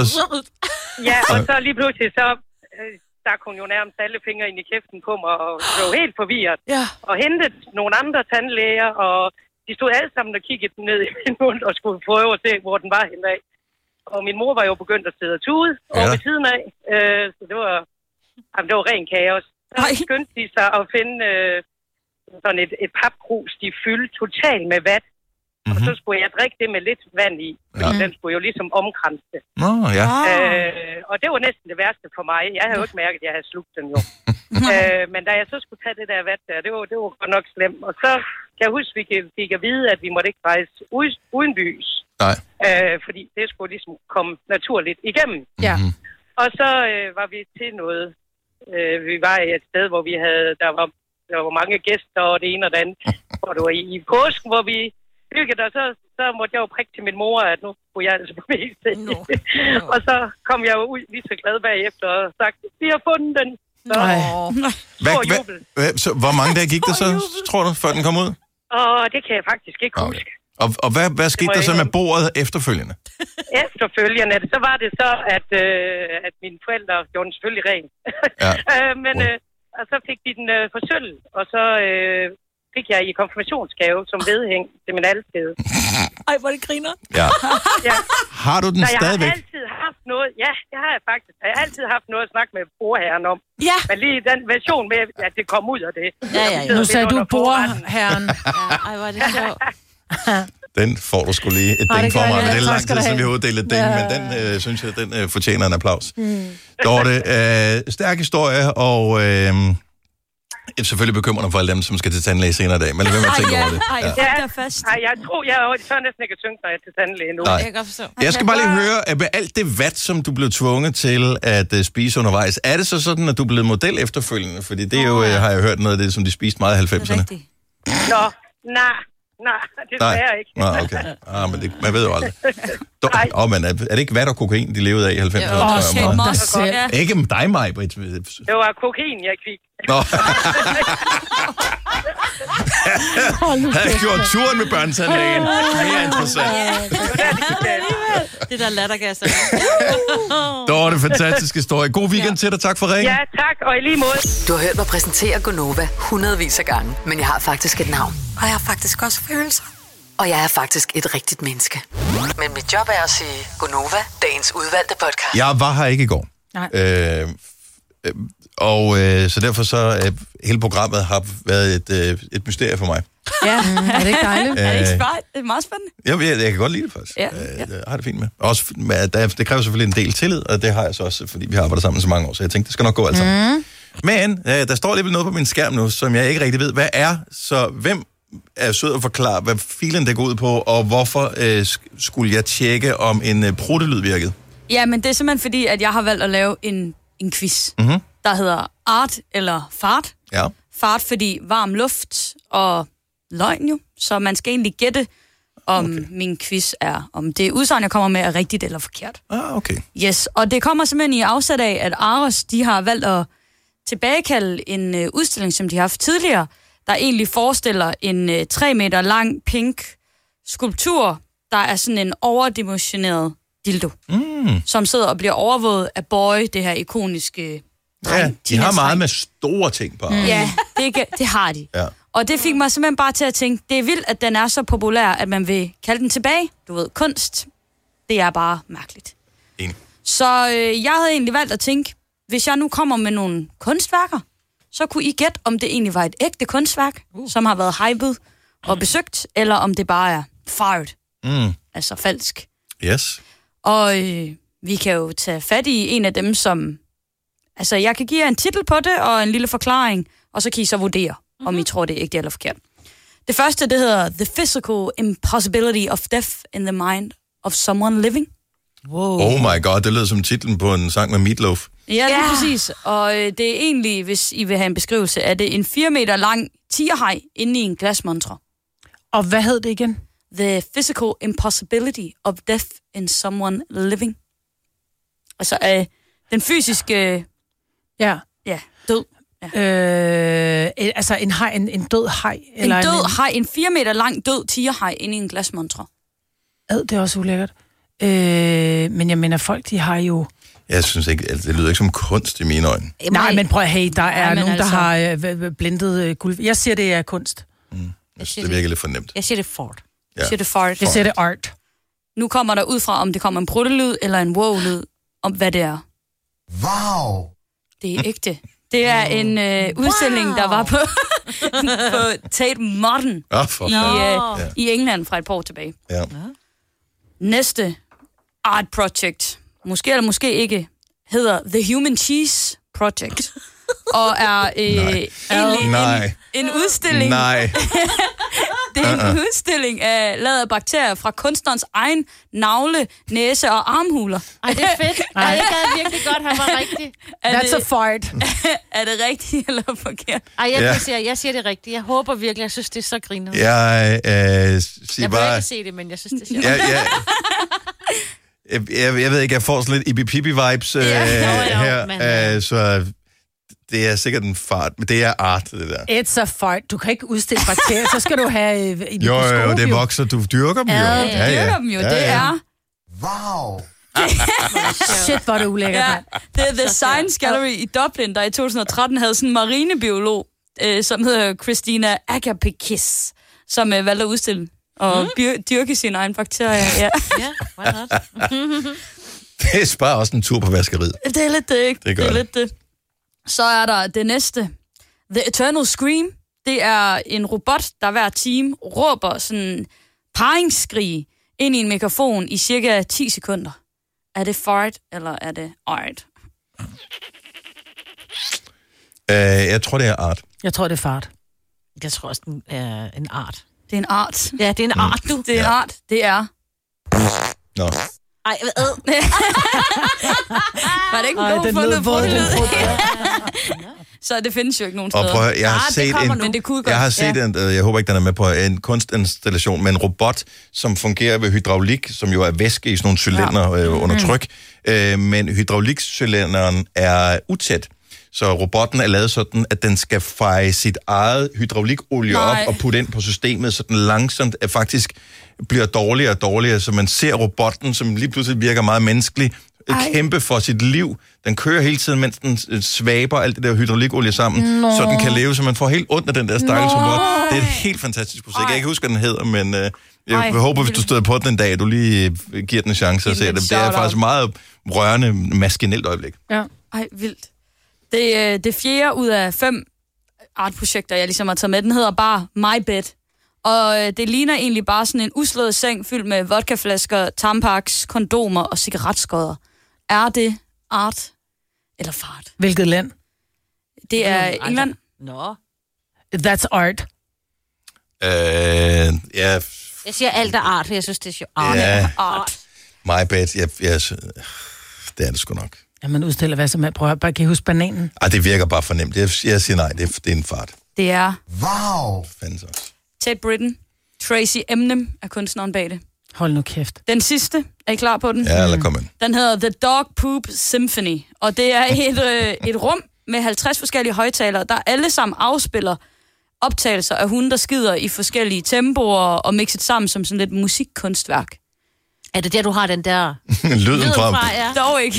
Speaker 18: Ja, og så lige pludselig så... Øh, der kunne jo nærmest alle fingre ind i kæften på mig, og blev helt forvirret. Ja. Og hentede nogle andre tandlæger, og de stod alle sammen og kiggede ned i min mund, og skulle prøve at se, hvor den var henne af. Og min mor var jo begyndt at sidde og tude ja. over ved siden af, øh, så det var, jamen, det var ren kaos. Så skyndte de sig at finde øh, sådan et, et papkrus, de fyldte totalt med vand. Mm-hmm. Og så skulle jeg drikke det med lidt vand i, fordi ja. den skulle jo ligesom omkranse det.
Speaker 2: Nå, ja.
Speaker 18: Øh, og det var næsten det værste for mig. Jeg havde jo ikke mærket, at jeg havde slugt den jo. øh, men da jeg så skulle tage det der vand der, det var, det var godt nok slemt. Og så kan jeg huske, at vi fik at vide, at vi måtte ikke rejse uden bys.
Speaker 2: Nej.
Speaker 18: Øh, fordi det skulle ligesom komme naturligt igennem.
Speaker 5: Ja.
Speaker 18: Og så øh, var vi til noget. Øh, vi var i et sted, hvor vi havde, der var, der var mange gæster og det ene og det andet. Hvor det var i, i påsken, hvor vi hyggede, og så, så måtte jeg jo prikke til min mor, at nu skulle jeg altså på mest. No. Og så kom jeg jo ud lige så glad bagefter og sagt, vi har fundet den. Så,
Speaker 2: hvad, hvad, hvad, så hvor mange dage gik det så, tror du, før den kom ud?
Speaker 18: Og det kan jeg faktisk ikke okay. huske.
Speaker 2: Og, og hvad, hvad skete der så med bordet efterfølgende?
Speaker 18: Efterfølgende, så var det så, at, øh, at mine forældre gjorde den selvfølgelig ren. Ja. øh, men øh, og så fik de den øh, for sølv, og så øh, fik jeg i konfirmationsgave som vedhæng til min alskede.
Speaker 3: Ej, hvor det griner.
Speaker 2: Ja.
Speaker 18: ja.
Speaker 2: Har du den
Speaker 18: så jeg
Speaker 2: stadigvæk?
Speaker 18: Jeg har altid haft noget, ja, det har jeg faktisk. Jeg har altid haft noget at snakke med bordherren om.
Speaker 4: Ja.
Speaker 18: Men lige den version med, at det kom ud af det.
Speaker 4: Ja, ja, ja.
Speaker 5: Nu sagde du bordherren.
Speaker 4: Ja, ej, hvor er det sjovt.
Speaker 2: Den får du sgu lige et ding for mig, men det er lang tid, siden vi har uddelt et ding, ja. men den øh, synes jeg, den øh, fortjener en applaus. Mm. Dorte, øh, stærk historie, og øh, jeg er selvfølgelig bekymrende for alle dem, som skal til tandlæge senere i dag, men lad være med at tænke over det.
Speaker 18: Ej, ja. Ja, ej, jeg tror, jeg tør næsten ikke at synge, når jeg er til tandlæge nu.
Speaker 2: Nej. Jeg, jeg skal bare lige høre, at med alt det vat, som du blev tvunget til at uh, spise undervejs, er det så sådan, at du er blevet model efterfølgende? Fordi det er jo, uh, har jeg hørt noget af det, som de spiste meget i halvfemserne.
Speaker 18: Nå, nej. Nej, det
Speaker 2: Nej.
Speaker 18: jeg ikke.
Speaker 2: Nej, okay. Ah, men det, man ved jo aldrig. Do, oh, men er, er det ikke vat og kokain, de levede af i halvfemserne?
Speaker 18: Åh, oh, shit, ja.
Speaker 2: Ikke med dig, mig, Britt.
Speaker 18: Det var kokain, jeg fik.
Speaker 2: Nå. Havde gjort turen med børnetandlægen. Mere interessant.
Speaker 4: Det der lattergasser.
Speaker 2: Dorte, fantastisk historie. God weekend ja. til dig. Tak for ringen.
Speaker 18: Ja, tak. Og i lige måde.
Speaker 7: Du har hørt mig præsentere Gonova hundredvis af gange, men jeg har faktisk et navn. Og jeg har faktisk også følelser. Og jeg er faktisk et rigtigt menneske. Men mit job er at sige Gonova, dagens udvalgte podcast.
Speaker 2: Jeg var her ikke i går.
Speaker 4: Nej.
Speaker 2: Øh, øh, og øh, så derfor så øh, hele programmet har været et, øh, et mysterie for mig.
Speaker 3: Ja, mm, er det ikke dejligt?
Speaker 2: Øh,
Speaker 3: er det ikke spændende? Det er meget spændende.
Speaker 2: Jeg, jeg, jeg kan godt lide det faktisk.
Speaker 3: Ja,
Speaker 2: øh,
Speaker 3: ja.
Speaker 2: Det har det fint med. Også, med der, det kræver selvfølgelig en del tillid, og det har jeg så også, fordi vi har arbejdet sammen så mange år, så jeg tænkte, det skal nok gå alt sammen. Mm. Men øh, der står alligevel noget på min skærm nu, som jeg ikke rigtig ved, hvad er. Så hvem er sød at forklare, hvad filen det går ud på, og hvorfor øh, skulle jeg tjekke, om en øh, pruttelyd virkede?
Speaker 3: Ja, men det er simpelthen fordi, at jeg har valgt at lave en, en quiz,
Speaker 2: mm-hmm.
Speaker 3: der hedder Art eller Fart.
Speaker 2: Ja.
Speaker 3: Fart, fordi varm luft og løgn jo, så man skal egentlig gætte, om okay. min quiz er, om det udsagn, jeg kommer med, er rigtigt eller forkert.
Speaker 2: Ah, okay.
Speaker 3: Yes, og det kommer simpelthen i afsæt af, at Aros, de har valgt at tilbagekalde en øh, udstilling, som de har haft tidligere, der egentlig forestiller en øh, tre meter lang pink skulptur, der er sådan en overdimensioneret dildo,
Speaker 2: mm.
Speaker 3: som sidder og bliver overvåget af Boy, det her ikoniske dreng.
Speaker 2: Ja, de har meget med store ting på. Mm.
Speaker 3: Ja, det, det har de.
Speaker 2: Ja.
Speaker 3: Og det fik mig simpelthen bare til at tænke, det er vildt, at den er så populær, at man vil kalde den tilbage. Du ved, kunst, det er bare mærkeligt.
Speaker 2: Enig.
Speaker 3: Så øh, jeg havde egentlig valgt at tænke, hvis jeg nu kommer med nogle kunstværker, så kunne I gætte, om det egentlig var et ægte kunstværk, uh. som har været hypet og besøgt, eller om det bare er fired,
Speaker 2: Mm.
Speaker 3: altså falsk.
Speaker 2: Yes.
Speaker 3: Og øh, vi kan jo tage fat i en af dem, som... Altså, jeg kan give jer en titel på det, og en lille forklaring, og så kan I så vurdere, mm-hmm. om I tror, det er ægte eller forkert. Det første, det hedder The Physical Impossibility of Death in the Mind of Someone Living.
Speaker 2: Wow. Oh my god, det lyder som titlen på en sang med Meatloaf.
Speaker 3: Ja, det er yeah. præcis. Og øh, det er egentlig, hvis I vil have en beskrivelse, er det en fire meter lang tigerhaj inde i en glasmontre.
Speaker 5: Og hvad hed det igen?
Speaker 3: The Physical Impossibility of Death in Someone Living. Altså, øh, den fysiske...
Speaker 5: Ja.
Speaker 3: Ja, død.
Speaker 5: Ja. Øh, altså en, haj, en, en død haj?
Speaker 3: En
Speaker 5: eller
Speaker 3: død
Speaker 5: en,
Speaker 3: haj, en fire meter lang død tigerhaj inde i en glasmontre.
Speaker 5: Ad, det er også ulækkert. Øh, men jeg mener, folk, de har jo...
Speaker 2: Jeg synes ikke, altså, det lyder ikke som kunst i mine øjne.
Speaker 5: Nej, men prøv at hey, der er
Speaker 4: Nej,
Speaker 5: nogen,
Speaker 4: altså...
Speaker 5: der har øh, blindet øh, guld. Jeg siger, det er kunst.
Speaker 2: Mm. Jeg synes, det virker lidt for nemt.
Speaker 4: Jeg siger det fart.
Speaker 2: Ja.
Speaker 3: Jeg siger det fart.
Speaker 5: Jeg siger det art.
Speaker 3: Nu kommer der ud fra, om det kommer en pruttelyd eller en wow-lyd, om hvad det er.
Speaker 19: Wow!
Speaker 3: Det er ægte. Det er en øh, udstilling, wow. der var på, på Tate Modern
Speaker 2: oh, for
Speaker 3: i, øh,
Speaker 2: ja.
Speaker 3: i England fra et par år tilbage.
Speaker 2: Ja.
Speaker 3: Næste art project, måske eller måske ikke, hedder The Human Cheese Project. Og er øh, egentlig
Speaker 2: Nej.
Speaker 3: En, en udstilling.
Speaker 2: Nej.
Speaker 3: Det er en
Speaker 2: Uh-uh.
Speaker 3: udstilling af lavet af bakterier fra kunstnerens egen navle, næse og armhuler.
Speaker 4: Ej, det er fedt. Ej, det gad virkelig godt, han var rigtig.
Speaker 5: That's a fart.
Speaker 3: Er det rigtigt eller forkert?
Speaker 4: Ej, jeg,
Speaker 2: Ja.
Speaker 4: jeg, siger, jeg siger det rigtigt. Jeg håber virkelig, jeg synes, det er så grinet.
Speaker 2: Jeg øh, siger
Speaker 4: jeg
Speaker 2: bare...
Speaker 4: Jeg ikke se det, men jeg synes, det er sjovt.
Speaker 2: Ja, ja. Jeg, jeg, jeg ved ikke, jeg får sådan lidt Ibi-Pibi-vibes øh,
Speaker 4: Ja, jo, jo,
Speaker 2: her,
Speaker 4: men,
Speaker 2: øh, så det er sikkert en fart, men det er art, det der.
Speaker 5: It's a fart. Du kan ikke udstille bakterier, så skal du have øh, i
Speaker 2: Jo, jo, jo, det vokser, du dyrker dem jo.
Speaker 3: Ja, du dyrker dem jo,
Speaker 2: Ja,
Speaker 3: det
Speaker 2: ja.
Speaker 3: er...
Speaker 19: Wow!
Speaker 5: Shit, hvor er det ulækkert,
Speaker 3: Ja,
Speaker 5: mand.
Speaker 3: det er The Science Gallery i Dublin, der i to tusind og tretten havde sådan en marinebiolog, øh, som hedder Christina Agapikis, som øh, valgte at udstille og mm. bir- dyrke sine egne bakterier. Ja,
Speaker 4: ja why not?
Speaker 2: Det er bare også en tur på vaskeriet.
Speaker 3: Det er lidt det, ikke?
Speaker 2: Det gør
Speaker 3: det er
Speaker 2: det.
Speaker 3: lidt det. Så er der det næste. The Eternal Scream. Det er en robot, der hver time råber sådan paringsskrig ind i en mikrofon i cirka ti sekunder. Er det fart, eller er det art?
Speaker 2: Uh, jeg tror, det er art.
Speaker 5: Jeg tror, det er fart.
Speaker 4: Jeg tror også, det er en art.
Speaker 3: Det er en art.
Speaker 4: Ja, det er en
Speaker 2: Mm.
Speaker 4: art, du.
Speaker 3: Det er en art. Det er...
Speaker 2: Nå.
Speaker 4: Ej, hvad?
Speaker 3: Var det ikke en
Speaker 5: Ej,
Speaker 3: god
Speaker 5: den lød
Speaker 3: fundet
Speaker 5: våd, den
Speaker 3: brudlyd?
Speaker 5: brud.
Speaker 3: Så det findes jo ikke nogen
Speaker 2: Og
Speaker 3: steder.
Speaker 2: prøv at høre, jeg har
Speaker 3: Ah, det
Speaker 2: set
Speaker 3: kommer
Speaker 2: en,
Speaker 3: nu. Men det kunne godt.
Speaker 2: jeg har set
Speaker 3: ja.
Speaker 2: en, øh, jeg håber ikke, den er med på, en kunstinstallation med en robot, som fungerer ved hydraulik, som jo er væske i sådan nogle cylinder
Speaker 3: Ja.
Speaker 2: øh, under
Speaker 3: Mm.
Speaker 2: tryk. Øh, men hydraulikcylinderen er utæt. Så robotten er lavet sådan, at den skal feje sit eget hydraulikolie
Speaker 3: Nej.
Speaker 2: op og putte ind på systemet, så den langsomt er faktisk bliver dårligere og dårligere, så man ser robotten, som lige pludselig virker meget menneskelig,
Speaker 3: Ej.
Speaker 2: kæmpe for sit liv. Den kører hele tiden, mens den øh, svaber alt det der hydraulikolie sammen,
Speaker 5: Nå.
Speaker 2: så den kan leve, så man får helt ondt af den der stakkels
Speaker 5: Nå.
Speaker 2: robot. Det er et helt fantastisk projekt. Jeg kan ikke huske, hvad den hedder, men øh, jeg
Speaker 3: Ej.
Speaker 2: håber, hvis du støder på den en dag, at du lige øh, giver den en chance at
Speaker 3: Giv
Speaker 2: se
Speaker 3: den
Speaker 2: det.
Speaker 3: et
Speaker 2: Det er
Speaker 3: shout-out.
Speaker 2: faktisk meget rørende, maskinelt øjeblik.
Speaker 5: Ja.
Speaker 3: Ej, vildt. Det, øh, det fjerde ud af fem artprojekter, jeg ligesom har taget med, den hedder bare My Bed. Og øh, det ligner egentlig bare sådan en uslået seng fyldt med vodkaflasker, tampax, kondomer og cigaretskodder. Er det art eller fart?
Speaker 5: Hvilket land?
Speaker 3: Det er
Speaker 4: Ej,
Speaker 3: England.
Speaker 4: Nå.
Speaker 5: That's art.
Speaker 2: Øh, ja,
Speaker 4: Jeg siger alt er art, for jeg synes, det er sjovt. Art.
Speaker 2: Ja.
Speaker 4: Art.
Speaker 2: my bad. Jeg, jeg, det er det sgu nok.
Speaker 5: Ja, man udstiller hvad som er. Prøv at bare kan I huske bananen?
Speaker 2: Ej, det virker bare for nemt. Jeg, jeg siger nej, det er, det er en fart.
Speaker 3: Det er
Speaker 19: Wow!
Speaker 2: Fandens også.
Speaker 3: Ted Britten. Tracy Eminem er kunstneren bag det.
Speaker 5: Hold nu kæft.
Speaker 3: Den sidste, er I klar på den?
Speaker 2: Ja, lad komme ind.
Speaker 3: Den hedder The Dog Poop Symphony, og det er et, øh, et rum med halvtreds forskellige højtalere, der alle sammen afspiller optagelser af hunde, der skider i forskellige tempoer og mixet sammen som sådan lidt musikkunstværk.
Speaker 4: Er det der, du har den der...
Speaker 2: Lyden fra.
Speaker 4: ja.
Speaker 3: Dog ikke.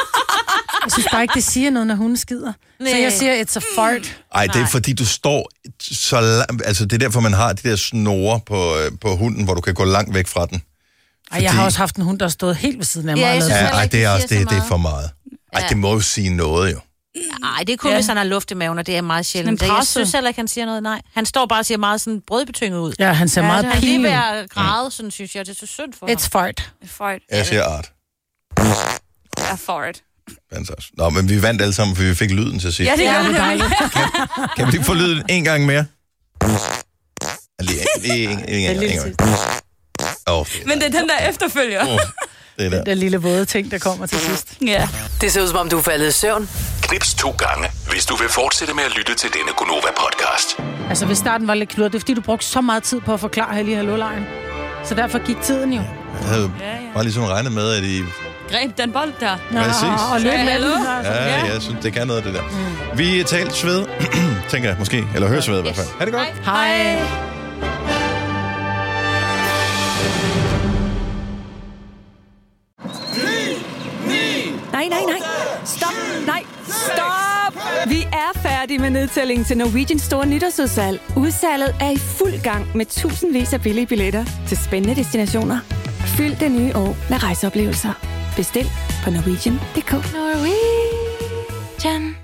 Speaker 5: Jeg synes bare ikke, det siger noget, når hunden skider. Så
Speaker 4: Nej.
Speaker 5: jeg siger, it's a fart.
Speaker 2: Ej, det er fordi, du står så langt... Altså, det er derfor, man har de der snore på, øh, på hunden, hvor du kan gå langt væk fra den.
Speaker 5: Ej, jeg har også haft en hund, der har stået helt ved siden af mig.
Speaker 4: Ja,
Speaker 5: og
Speaker 4: jeg
Speaker 5: lavet
Speaker 4: synes
Speaker 2: Ja,
Speaker 5: sådan.
Speaker 2: ej, det er også
Speaker 4: siger
Speaker 2: det,
Speaker 4: så
Speaker 2: det er
Speaker 4: meget.
Speaker 2: for meget. Ej,
Speaker 4: Ja.
Speaker 2: det må jo sige noget, jo.
Speaker 4: Nej, det er kun,
Speaker 3: Ja.
Speaker 4: ja. hvis han har luft i maven, og det er meget sjældent.
Speaker 3: Sådan en
Speaker 4: Jeg
Speaker 3: presse.
Speaker 4: synes heller ikke, han siger noget nej. Han står bare og siger meget sådan brødbetynget ud.
Speaker 5: Ja, han ser meget
Speaker 4: Han er lige
Speaker 5: pinlig
Speaker 4: ved
Speaker 5: ud.
Speaker 4: at græde, sådan synes jeg. Det er så synd for
Speaker 5: It's fart.
Speaker 3: Fart.
Speaker 2: Jeg siger art.
Speaker 3: Ja, fart.
Speaker 2: Fantastisk. Nå, men vi vandt alle sammen, for vi fik lyden til sidst.
Speaker 3: Ja, det gør vi dejligt.
Speaker 2: Kan vi lige få lyden en gang mere? Lige, lige en, en, en, en, en gang. Oh,
Speaker 3: Men det er den, der efterfølger.
Speaker 2: oh, det er der.
Speaker 5: Den lille våde ting, der kommer til sidst.
Speaker 3: Ja.
Speaker 7: Det ser ud som om, du er faldet i søvn.
Speaker 8: Knips to gange, hvis du vil fortsætte med at lytte til denne Gonova-podcast.
Speaker 5: Altså, hvis starten var lidt knudret, det er fordi, du brugte så meget tid på at forklare her lige hallo-lejen. Så derfor gik tiden jo.
Speaker 2: Jeg havde bare ligesom regnet med, at I...
Speaker 3: Greb den bold der.
Speaker 2: Præcis.
Speaker 5: Og løb med den.
Speaker 2: Ja, jeg synes, det kan noget af det der. Mm. Vi talt ved, tænker jeg måske, eller høres ved i hvert fald. Ha' det godt.
Speaker 5: Hej.
Speaker 20: Nej, nej, nej. Stop. Nej, stop. Vi er færdige med nedtællingen til Norwegians store nytårsudsalg. Udsalget er i fuld gang med tusindvis af billige billetter til spændende destinationer. Fyld det nye år med rejseoplevelser. Bestil på norwegian punktum d k.
Speaker 4: Norwegian.